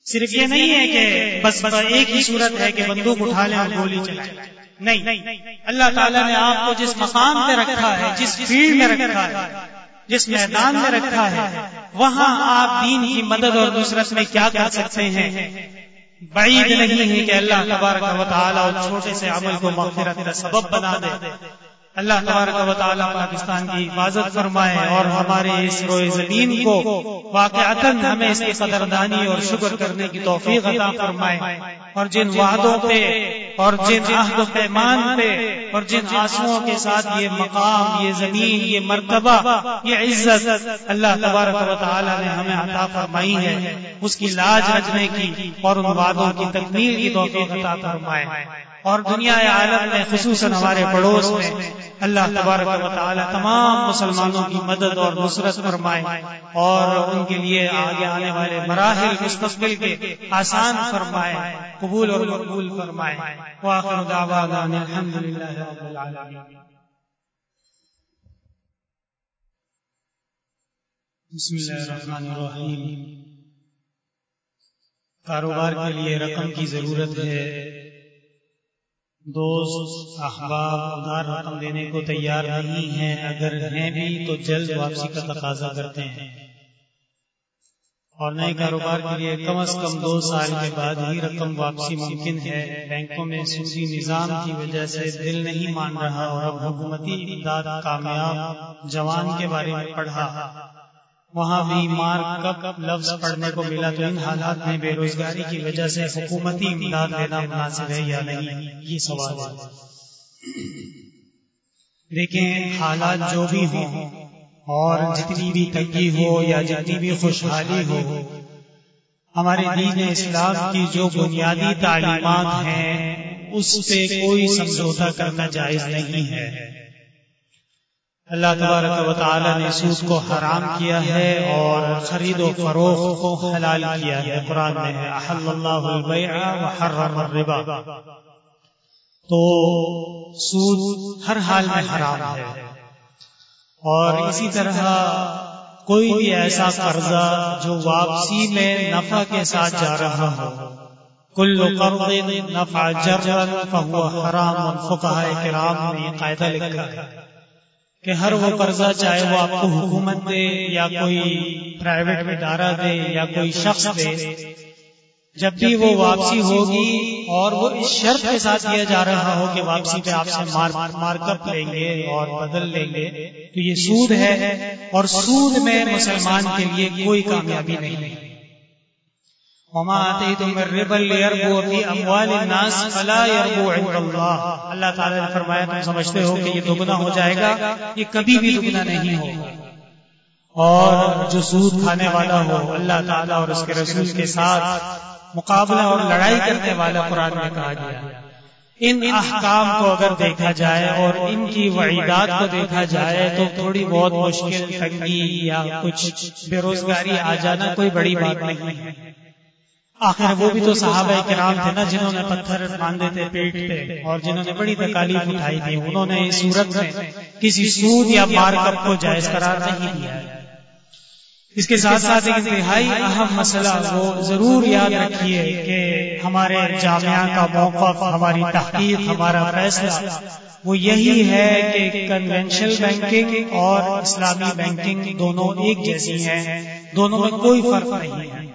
صرف یہ نہیں ہے کہ بس ایک ہی صورت ہے کہ بندوق اٹھا لیں اور گولی چلائیں، نہیں، اللہ تعالیٰ نے آپ کو جس مقام پہ رکھا ہے، جس فیلڈ میں رکھا ہے، جس میدان میں رکھا ہے، وہاں آپ دین کی مدد اور نصرت میں کیا کر سکتے ہیں؟ بعید نہیں ہے کہ اللہ تبارک و تعالیٰ اس چھوٹے سے عمل کو مغفرت کا سبب بنا دے۔ اللہ تبارک و تعالیٰ پاکستان کی حفاظت فرمائے اور ہمارے اس روئے زمین کو واقعتاً ہمیں اس کی قدردانی اور شکر کرنے کی توفیق عطا فرمائے، اور جن وعدوں پہ اور جن عہد و پیمان پہ اور جن آنسوؤں کے ساتھ یہ مقام، یہ زمین، یہ مرتبہ، یہ عزت اللہ تبارک و تعالیٰ نے ہمیں عطا فرمائی ہے، اس کی لاج رکھنے کی اور ان وعدوں کی تکمیل کی توفیق عطا فرمائے، اور دنیا عالم میں خصوصاً ہمارے پڑوس میں اللہ تبارک و تعالیٰ تمام مسلمانوں کی مدد اور نصرت فرمائے اور ان کے لیے آگے آنے والے مراحل مستقبل کے آسان فرمائے، قبول اور مقبول فرمائے۔ وآخر دعوانا ان الحمد للہ رب العالمین۔ بسم اللہ الرحمن الرحیم۔ کاروبار کے لیے رقم کی ضرورت ہے، دوست احباب ادھار رقم دینے کو تیار نہیں ہیں، اگر ہیں بھی تو جلد واپسی کا تقاضا کرتے ہیں، اور نئے کاروبار کے لیے کم از کم 2 سال کے بعد ہی رقم واپسی ممکن ہے۔ بینکوں میں سودی نظام کی وجہ سے دل نہیں مان رہا، اور اب حکومتی امداد کامیاب جوان کے بارے میں پڑھا، وہاں بھی مارک اپ لفظ پڑھنے کو ملا، تو ان حالات میں بے روزگاری کی وجہ سے حکومتی امداد لینا مناسب ہے یا نہیں، یہ سوال ہے۔ دیکھیں، حالات جو بھی ہوں اور جتنی بھی تنگی ہو یا جتنی بھی خوشحالی ہو، ہمارے دین اسلام کی جو بنیادی تعلیمات ہیں اس پہ کوئی سمجھوتا کرنا جائز نہیں ہے۔ اللہ تبارک و تعالی نے سود کو حرام کیا ہے اور خرید و فروخت کو حلال کیا ہے، قرآن میں ہے احل اللہ البیع وحرم الربا، تو سود ہر حال میں حرام ہے۔ اور اسی طرح کوئی بھی ایسا قرضہ جو واپسی میں نفع کے ساتھ جا رہا ہو، کل قرض نفع جرا فهو حرام، فقہاء کرام نے یہ قاعدہ لکھا ہے کہ ہر وہ قرضہ چاہے وہ آپ کو حکومت دے یا کوئی پرائیویٹ ادارہ دے یا کوئی شخص دے، جب بھی وہ واپسی ہوگی اور وہ اس شرط کے ساتھ دیا جا رہا ہو کہ واپسی پہ آپ سے مارک اپ لیں گے اور بدل لیں گے، تو یہ سود ہے، اور سود میں مسلمان کے لیے کوئی کامیابی نہیں۔ وما آتیتم من ربا لیربو فی اموال الناس فلا یربو عند اللہ، اللہ تعالیٰ نے فرمایا تم سمجھتے ہو کہ یہ دگنا ہو جائے گا، یہ کبھی بھی دگنا نہیں ہوگا۔ اور جو سود کھانے والا ہو، اللہ تعالیٰ اور اس کے رسول کے ساتھ مقابلہ اور لڑائی کرنے والا قرآن میں کہا گیا۔ ان احکام کو اگر دیکھا جائے اور ان کی وعیدات کو دیکھا جائے تو تھوڑی بہت مشکل، تنگی یا کچھ بے روزگاری آ جانا کوئی بڑی بات نہیں ہے۔ آخر وہ بھی تو صحابہ کرام تھے نا جنہوں نے پتھر باندھے تھے پیٹ پہ اور جنہوں نے بڑی تکالیف اٹھائی تھی، انہوں نے اس صورت میں کسی سود یا مارک اپ کو جائز قرار نہیں دیا ہے۔ اس کے ساتھ ساتھ ایک انتہائی اہم مسئلہ وہ ضرور یاد رکھیے کہ ہمارے جامعہ کا موقف، ہماری تحقیق، ہمارا فیصلہ وہ یہی ہے کہ کنونشنل بینکنگ اور اسلامی بینکنگ دونوں ایک جیسی ہیں، دونوں میں کوئی فرق نہیں ہے،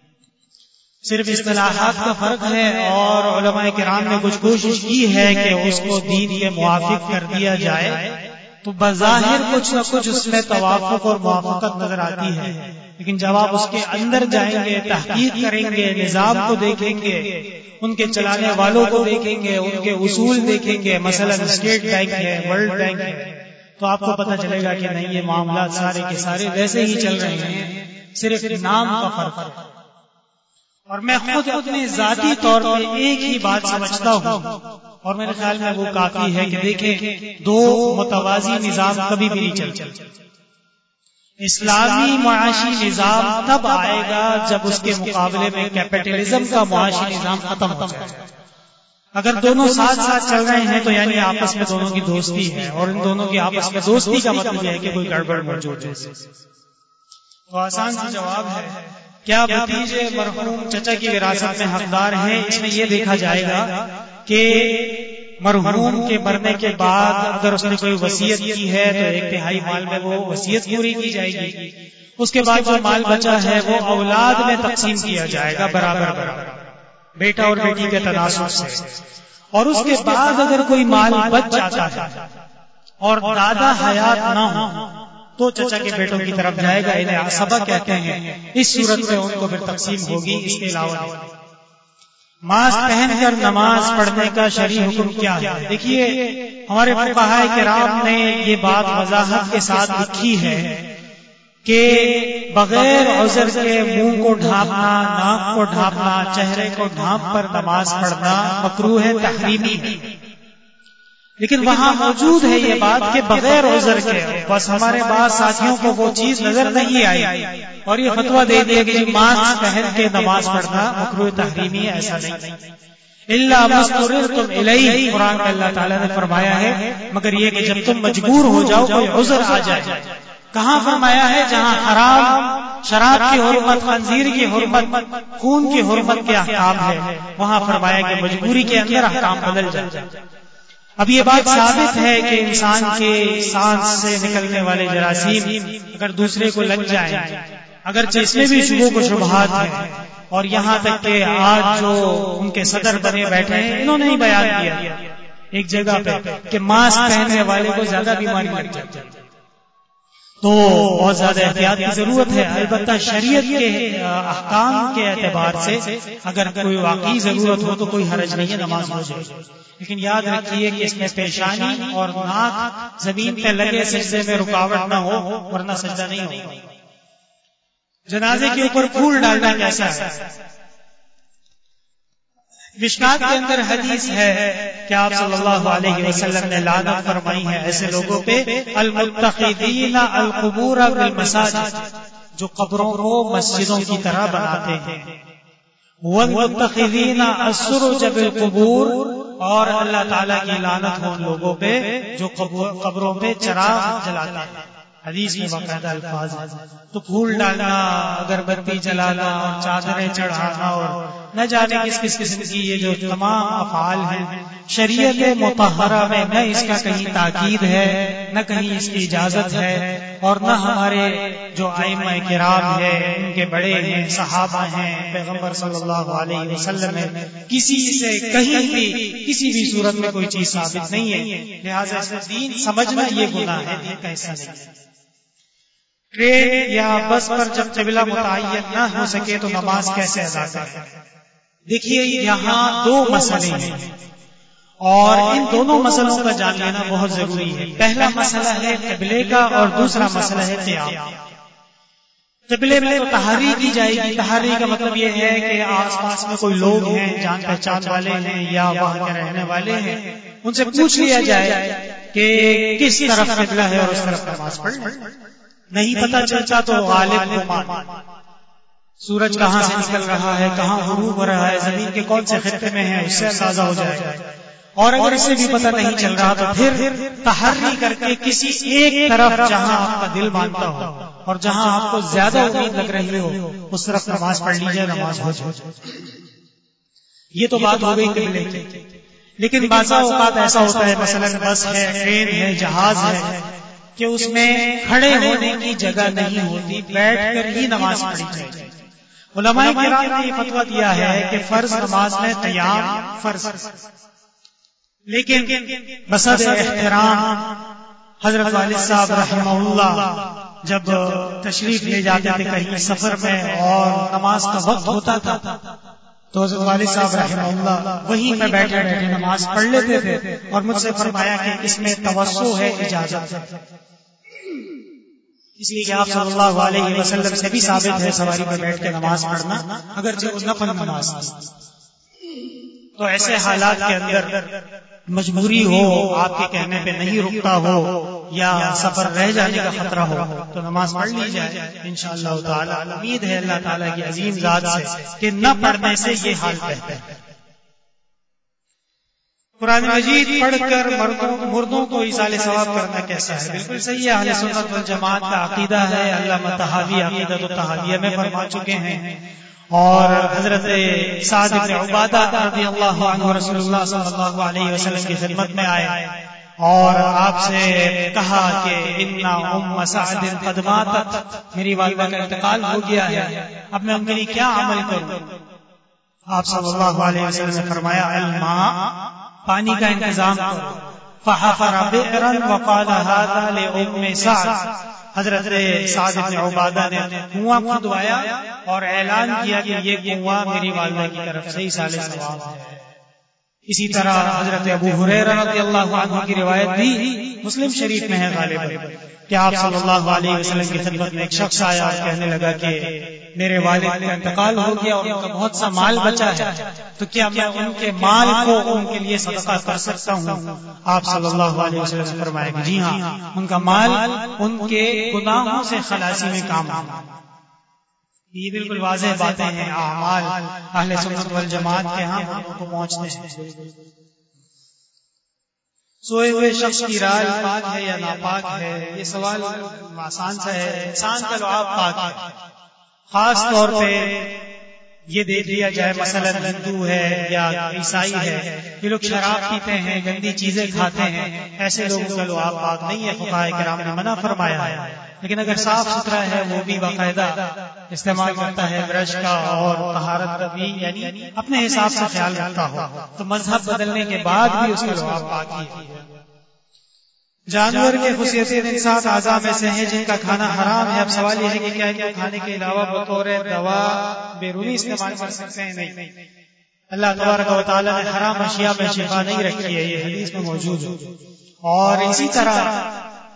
صرف اصطلاحات کا فرق ہے، اور علماء کرام نے کچھ کوشش کی ہے کہ اس کو دین کے موافق کر دیا جائے، تو بظاہر کچھ نہ کچھ اس میں توافق اور موافقت نظر آتی ہے، لیکن جب آپ اس کے اندر جائیں گے، تحقیق کریں گے، نظام کو دیکھیں گے، ان کے چلانے والوں کو دیکھیں گے، ان کے اصول دیکھیں گے، مثلا اسٹیٹ بینک ہے، ورلڈ بینک ہے، تو آپ کو پتہ چلے گا کہ نہیں، یہ معاملات سارے کے سارے ویسے ہی چل رہے ہیں، صرف نام کا فرق ہے۔ اور میں خود اپنے ذاتی طور پہ ایک ہی بات سمجھتا ہوں، اور میرے خیال میں وہ کافی ہے کہ دیکھیں، دو متوازی نظام کبھی بھی نہیں چلتے۔ اسلامی معاشی نظام تب آئے گا جب اس کے مقابلے میں کیپٹلزم کا معاشی نظام ختم ہو جائے گا۔ اگر دونوں ساتھ ساتھ چل رہے ہیں تو یعنی آپس میں دونوں کی دوستی ہے، اور ان دونوں کی آپس میں دوستی کا مطلب یہ ہے کہ کوئی گڑبڑ موجود ہے۔ تو آسان سی جواب ہے کیا بھتیجے مرحوم چچا کی وراثت میں حقدار ہیں؟ اس میں یہ دیکھا جائے گا کہ مرحوم کے مرنے کے بعد اگر اس نے کوئی وصیت کی ہے تو 1/3 مال میں وہ وصیت پوری کی جائے گی. اس کے بعد جو مال بچا ہے وہ اولاد میں تقسیم کیا جائے گا برابر بیٹا اور بیٹی کے تناسب سے. اور اس کے بعد اگر کوئی مال بچ جاتا ہے اور دادا حیات نہ ہو تو چچا کے بیٹوں کی طرف جائے گا. انہیں عصبہ کہتے ہیں. اس صورت میں ان کو پھر تقسیم ہوگی. اس کے علاوہ ماسک پہن کر نماز پڑھنے کا شرعی حکم کیا ہے؟ دیکھیے ہمارے فقہاء کرام نے یہ بات وضاحت کے ساتھ لکھی ہے کہ بغیر عذر کے منہ کو ڈھانپنا، ناک کو ڈھانپنا، چہرے کو ڈھانپ کر نماز پڑھنا مکروہ ہے، تحریمی ہے. لیکن وہاں موجود ہے یہ بات کہ بغیر عذر کے، بس ہمارے بعض ساتھیوں کو وہ چیز نظر نہیں آئی اور یہ فتویٰ دے دیا کہ ماسک پہن کے نماز پڑھنا مکروہ تحریمی ہے. ایسا نہیں. الا مستررتم الیہ، قرآن میں اللہ تعالیٰ نے فرمایا ہے مگر یہ کہ جب تم مجبور ہو جاؤ، کوئی عذر آ جائے. کہاں فرمایا ہے؟ جہاں حرام، شراب کی حرمت، خنزیر کی حرمت، خون کی حرمت کے احکام ہے، وہاں فرمایا کہ مجبوری کے اندر احکام بدل جائے. اب یہ بات ثابت ہے کہ انسان کے سانس سے نکلنے والے جراثیم اگر دوسرے کو لگ جائیں، اگرچہ اس میں بھی شبہات و شبہات ہیں، اور یہاں تک کہ آج جو ان کے صدر بنے بیٹھے ہیں انہوں نے ہی بیان کیا ایک جگہ پہ کہ ماسک پہننے والے کو زیادہ بیماری لگ جاتی ہے. تو بہت زیادہ احتیاط کی ضرورت ہے. البتہ شریعت کے احکام کے اعتبار سے اگر کوئی واقعی ضرورت ہو تو کوئی حرج نہیں ہے، نماز ہو جائے. لیکن یاد رکھیے کہ اس میں پیشانی اور ناک زمین پہ لگے سجدے میں رکاوٹ نہ ہو ورنہ سجدہ نہیں ہوگا. جنازے کے اوپر پھول ڈالنا کیسا ہے؟ مشکات کے اندر حدیث ہے کہ آپ صلی اللہ علیہ وسلم نے لعنت فرمائی ہے ایسے لوگوں پہ، المتخذین القبور بالمساجد، جو قبروں کو مسجدوں کی طرح بناتے ہیں، والمتخذین السرج بالقبور، اور اللہ تعالیٰ کی لعنت ہو ان لوگوں پہ جو قبروں پہ چراغ جلاتے ہیں. حدیث میں باقاعدہ الفاظ ہیں. تو پھول ڈالنا، اگربتی جلانا اور چادریں چڑھانا اور نہ جانے کس کس قسم کی یہ جو تمام افعال ہیں، شریعت مطہرہ میں نہ اس کا کہیں تاکید ہے، نہ کہیں اس کی اجازت ہے، اور نہ ہمارے جو ائمہ کرام ہیں، ان کے بڑے ہیں، صحابہ ہیں، پیغمبر صلی اللہ علیہ وسلم ہیں، کسی سے کہیں بھی کسی بھی صورت میں کوئی چیز ثابت نہیں ہے. لہٰذا اس دین سمجھنا یہ گناہ ہے، دین کا حصہ نہیں ہے. ٹرین یا بس پر جب قبلہ متعین نہ ہو سکے تو نماز کیسے ادا کریں؟ دیکھیے یہاں دو مسئلے ہیں اور ان دونوں مسئلوں کا جان لینا بہت ضروری ہے. پہلا مسئلہ ہے قبلے کا اور دوسرا مسئلہ ہے قیام. قبلے میں تو تحری کی جائے گی. تحری کا مطلب یہ ہے کہ آس پاس میں کوئی لوگ ہیں، جان پہچان والے ہیں یا وہاں کے رہنے والے ہیں، ان سے پوچھ لیا جائے کہ کس طرف قبلہ ہے اور اس طرف نماز پڑھ لیں. نہیں پتہ چلتا تو غالب کو مان، سورج کہاں سے نکل رہا ہے، کہاں غروب ہو رہا ہے، زمین کے کون سے خطے میں ہے، اس سے اندازہ ہو جائے. اور اگر اس سے بھی پتہ نہیں چل رہا تو پھر تحری کر کے کسی ایک طرف جہاں آپ کا دل مانتا ہو اور جہاں آپ کو زیادہ امید لگ رہی ہو اس طرف نماز پڑھ لیجیے، نماز ہو جائے. یہ تو بات ہو گئی قبلے کی. لیکن بعض اوقات ایسا ہوتا ہے، مثلا بس ہے، ٹرین ہے، جہاز ہے، کہ اس میں کھڑے ہونے کی جگہ نہیں ہوتی، بیٹھ کر ہی نماز پڑھی جائے. علماء کرام نے یہ فتویٰ دیا ہے کہ فرض نماز میں قیام فرض، لیکن بصد احترام حضرت والد صاحب رحمہ اللہ جب تشریف لے جاتے تھے کہیں سفر میں اور نماز کا وقت ہوتا تھا تو حضرت والد صاحب رحمہ اللہ وہیں پہ بیٹھے بیٹھے نماز پڑھ لیتے تھے اور مجھ سے فرمایا کہ اس میں توسع ہے، اجازت ہے. اس لیے کہ آپ صلی اللہ علیہ وسلم سے بھی ثابت ہے سواری پر بیٹھ کے نماز پڑھنا، اگرچہ وہ نفل نماز. تو ایسے حالات کے اندر مجبوری ہو، آپ کے کہنے پہ نہیں رکتا ہو یا سفر رہ جانے کا خطرہ ہو تو نماز پڑھ لی جائے انشاءاللہ تعالی. امید ہے اللہ تعالیٰ کی عظیم ذات سے کہ نہ پڑھنے سے یہ حال بہتر ہے. قرآن مجید پڑھ کر مردوں کو ایصال ثواب کرنا کیسا ہے؟ بالکل صحیح ہے، اہل سنت والجماعت کا عقیدہ ہے، علامہ طحاوی عقیدۃ الطحاویہ میں فرما چکے ہیں، اور حضرت سعد بن عبادہ رضی اللہ عنہ رسول اللہ صلی اللہ علیہ وسلم کی خدمت میں آئے اور آپ سے کہا کہ ان ام سعد قد ماتت، میری والدہ کا انتقال ہو گیا ہے، اب میں ان کے لیے کیا عمل کروں؟ آپ صلی اللہ علیہ وسلم نے فرمایا الماء، پانی کا انتظام کرو، فحفر بئرا وقال هذا لأم سعد، حضرت سعد بن عبادہ نے کنواں کھدوایا اور اعلان کیا کہ یہ کنواں میری والدہ کی طرف سے ایصال ثواب ہے۔ اسی طرح حضرت ابو ہریرہ رضی اللہ عنہ کی روایت بھی مسلم شریف میں ہے غالباً کہ آپ صلی اللہ علیہ وسلم کی خدمت میں ایک شخص آیا اور کہنے لگا کہ میرے والد کا انتقال ہو گیا اور ان کا بہت سا مال بچا ہے، تو کیا میں ان کے مال کو ان کے لیے صدقہ کر سکتا ہوں؟ آپ صلی اللہ علیہ وسلم نے فرمایا کہ جی ہاں، ان کا مال ان کے گناہوں سے خلاصی میں کام آتا ہے۔ یہ بالکل واضح باتیں ہیں، اعمال اہل سنت والجماعت کے ہاں مردوں کو پہنچتے ہیں۔ سوئے ہوئے شخص کی رال پاک ہے یا ناپاک ہے؟ یہ سوال آسان سا ہے، انسان کا لعاب پاک ہے، خاص طور پہ یہ دیکھ لیا جائے مثلا ہندو ہے یا عیسائی ہے، یہ لوگ شراب پیتے ہیں، گندی چیزیں کھاتے ہیں، ایسے لوگوں کا لعاب پاک نہیں ہے، فقہاء کرام نے منع فرمایا ہے۔ لیکن اگر صاف ستھرا ہے، وہ بھی باقاعدہ استعمال کرتا ہے برش کا اور طہارت کا بھی، یعنی اپنے حساب سے خیال رکھتا ہو، تو مذہب بدلنے کے بعد بھی اس کا لعاب پاک ہی ہے۔ جانور کے خصوصیت انسان اعضاء میں سے ہیں جن کا کھانا حرام ہے، اب سوال یہ ہے کہ کیا ان کو کھانے کے علاوہ بطور دوا بیرونی استعمال کر سکتے ہیں؟ نہیں، اللہ تبارک و تعالیٰ نے حرام اشیاء میں شفا نہیں رکھی ہے، یہ حدیث میں موجود ہے۔ اور اسی طرح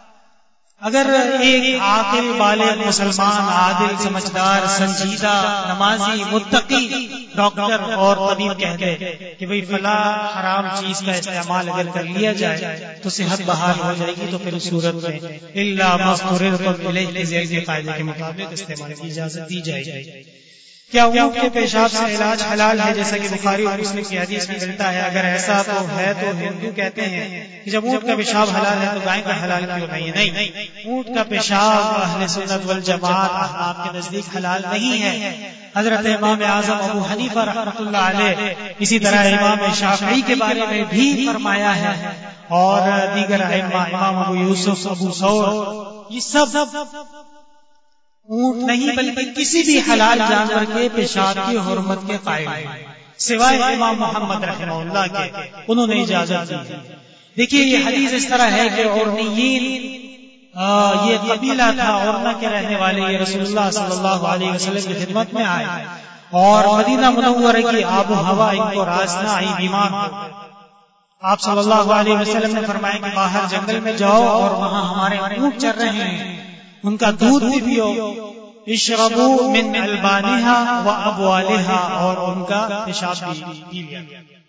اگر ایک عاقل بالغ مسلمان عادل سمجھدار سنجیدہ نمازی متقی ڈاکٹر اور طبیب کہہ دے کہ بھئی فلاں حرام چیز کا استعمال اگر کر لیا جائے تو صحت بحال ہو جائے گی، تو پھر اس صورت میں الا ما اضطررتم الیہ کے ذیل کے قاعدے کے مطابق استعمال کی اجازت دی جائے گی۔ کیا اونٹ کے پیشاب سے علاج حلال ہے جیسا کہ بخاری اور مسلم کی حدیث میں ملتا ہے؟ اگر ایسا تو ہے تو ہندو کہتے ہیں کہ جب اونٹ کا پیشاب حلال ہے تو گائے کا حلال کیوں نہیں؟ نہیں، اونٹ کا پیشاب اہل سنت والجماعت احناف کے نزدیک حلال نہیں ہے۔ حضرت امام اعظم ابو حنیفہ رحمۃ اللہ علیہ، اسی طرح امام شافعی کے بارے میں بھی فرمایا ہے، اور دیگر ائمہ، امام ابو یوسف، ابو ثور، یہ سب اونٹ نہیں بلکہ کسی بھی حلال جانور کے پیشاب کی حرمت کے قائل ہیں، سوائے امام محمد رحمہ اللہ کے، انہوں نے اجازت دی۔ دیکھیے یہ حدیث اس طرح ہے کہ عرنیین، یہ قبیلہ تھا عرنا کے رہنے والے، یہ رسول اللہ صلی اللہ علیہ وسلم کی خدمت میں آئے اور مدینہ منورہ کی آب و ہوا ان کو راس نہ آئی، بیمار ہو گئے۔ آپ صلی اللہ علیہ وسلم نے فرمایا کہ باہر جنگل میں جاؤ اور وہاں ہمارے اونٹ چر رہے ہیں، ان کا دودھ بھی پیو، اشربوا من البانها وابوالها، اور ان کا پیشاب بھی پی لیا۔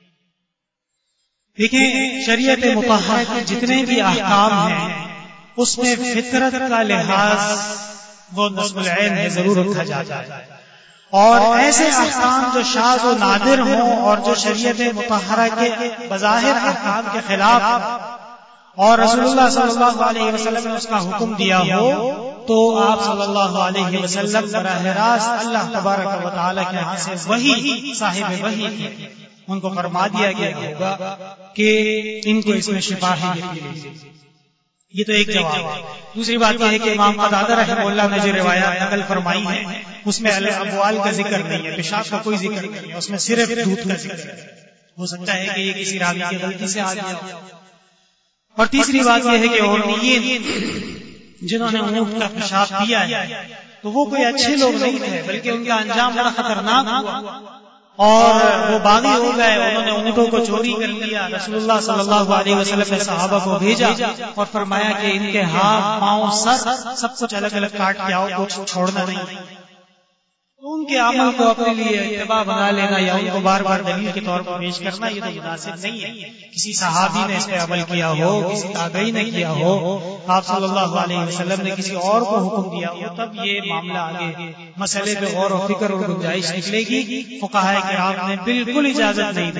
دیکھیں شریعت مطہرہ کے جتنے بھی احکام ہیں اس میں فطرت کا لحاظ وہ نصب العین ہے، ضرور رکھا جاتا ہے، اور ایسے احکام جو شاذ و نادر ہوں اور جو شریعت مطہرہ کے بظاہر احکام کے خلاف اور رسول اللہ صلی اللہ علیہ وسلم نے اس کا حکم دیا ہو، تو آپ صلی اللہ علیہ وسلم براہ راست اللہ تبارک و تعالیٰ کے ہاں سے وحی، صاحب وحی تھے، ان کو فرما دیا گیا ہوگا کہ ان کو اس میں شفا ہی ملے گی۔ یہ تو ایک جواب ہے۔ دوسری بات یہ ہے کہ امام قتادہ رحمہ اللہ نے جو روایات نقل فرمائی ہیں اس میں الابوال کا ذکر نہیں ہے، پیشاب کا کوئی ذکر نہیں ہے، اس میں صرف دودھ کا ذکر ہے۔ ہو سکتا ہے کہ یہ کسی راوی کی غلطی سے آ گیا ہو۔ اور تیسری بات یہ ہے کہ عرنیین جنہوں نے اونٹ کا پیشاب پیا ہے تو وہ کوئی اچھے لوگ نہیں تھے، بلکہ ان کا انجام بڑا خطرناک ہوا، اور وہ باغی ہو گئے، انہوں نے اونٹوں کو چوری کر لیا۔ رسول اللہ صلی اللہ علیہ وسلم نے صحابہ کو بھیجا اور فرمایا کہ ان کے ہاتھ، پاؤں، سر سب کچھ الگ الگ کاٹ کے آؤ، کچھ چھوڑنا نہیں۔ تو ان کے عمل کو اپنے لیے اتباع بنا لینا یا ان کو بار بار دلیل کے طور پر پیش کرنا یہ تو مناسب نہیں ہے۔ کسی صحابی نے اس پہ عمل کیا ہو، کسی تابعی نے کیا ہو، آپ صلی اللہ علیہ وسلم نے کسی اور کو حکم دیا ہو، تب یہ معاملہ آگے مسئلے پہ غور و فکر اور گنجائش نکلے گی۔ فقہاء کرام نے بالکل اجازت نہیں دی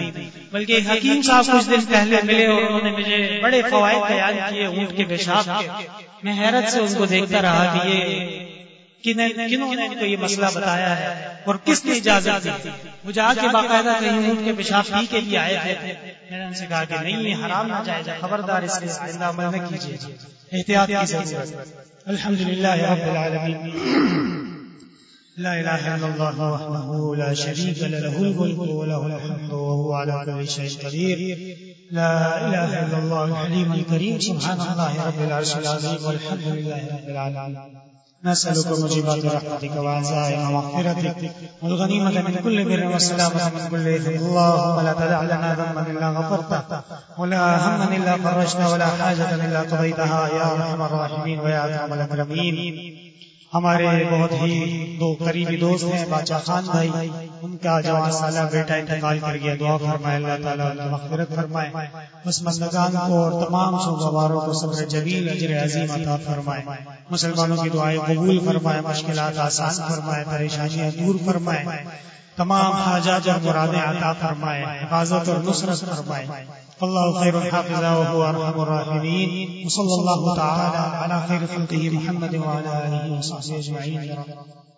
بلکہ ایک حکیم صاحب کچھ دن پہلے ملے اور انہوں نے مجھے بڑے فوائد بیان کیے اونٹ کے پیشاب کے. میں حیرت سے ان کو دیکھتا رہا کہ یہ کنہوں نے ان کو یہ مسئلہ بتایا ہے اور کس نے اجازت دی. وہ جا کے باقاعدہ کہیں اونٹ کے پیشاب پی کے بھی آئے تھے. میں نے ان سے کہا کہ نہیں یہ حرام نہ جائز، خبردار اس کے آئندہ عمل نہ کیجیے، احتیاط کی ضرورت. الحمدللہ رب العالمین، لا الہ الا اللہ وحدہ لا شریک له، له الملک وله الحمد وهو على كل شيء قدیر. لا الہ الا اللہ الحلیم الکریم، سبحان اللہ رب العرش العظیم والحمد للہ رب العالمین. نسألك موجبات رحمتك وعزائم مغفرتك والغنيمة من كل بر والسلامة من كل إثم. اللهم لا تدع لنا ذنبا إلا غفرته ولا هما إلا فرجته ولا حاجة إلا قضيتها يا أرحم الراحمين ويا أكرم الأكرمين. ہمارے بہت ہی دو قریبی دوست ہیں باچا خان بھائی، ان کا 4 سالہ بیٹا انتقال کر گیا. دعا فرمائے اللہ تعالیٰ ان کی مغفرت فرمائے، اس بندگان کو اور تمام سوگواروں کو صبر جمیل اجر عظیم عطا فرمائے. مسلمانوں کی دعائیں قبول فرمائے، مشکلات آسان فرمائے، پریشانیاں دور فرمائے، تمام حاجات اور مرادیں عطا فرمائے، حفاظت اور نصرت فرمائے. اللہ خیر حافظا وهو ارحم الراحمین. وصلی اللہ تعالی علی خیر خلقہ محمد وعلی آلہ وصحبہ اجمعین.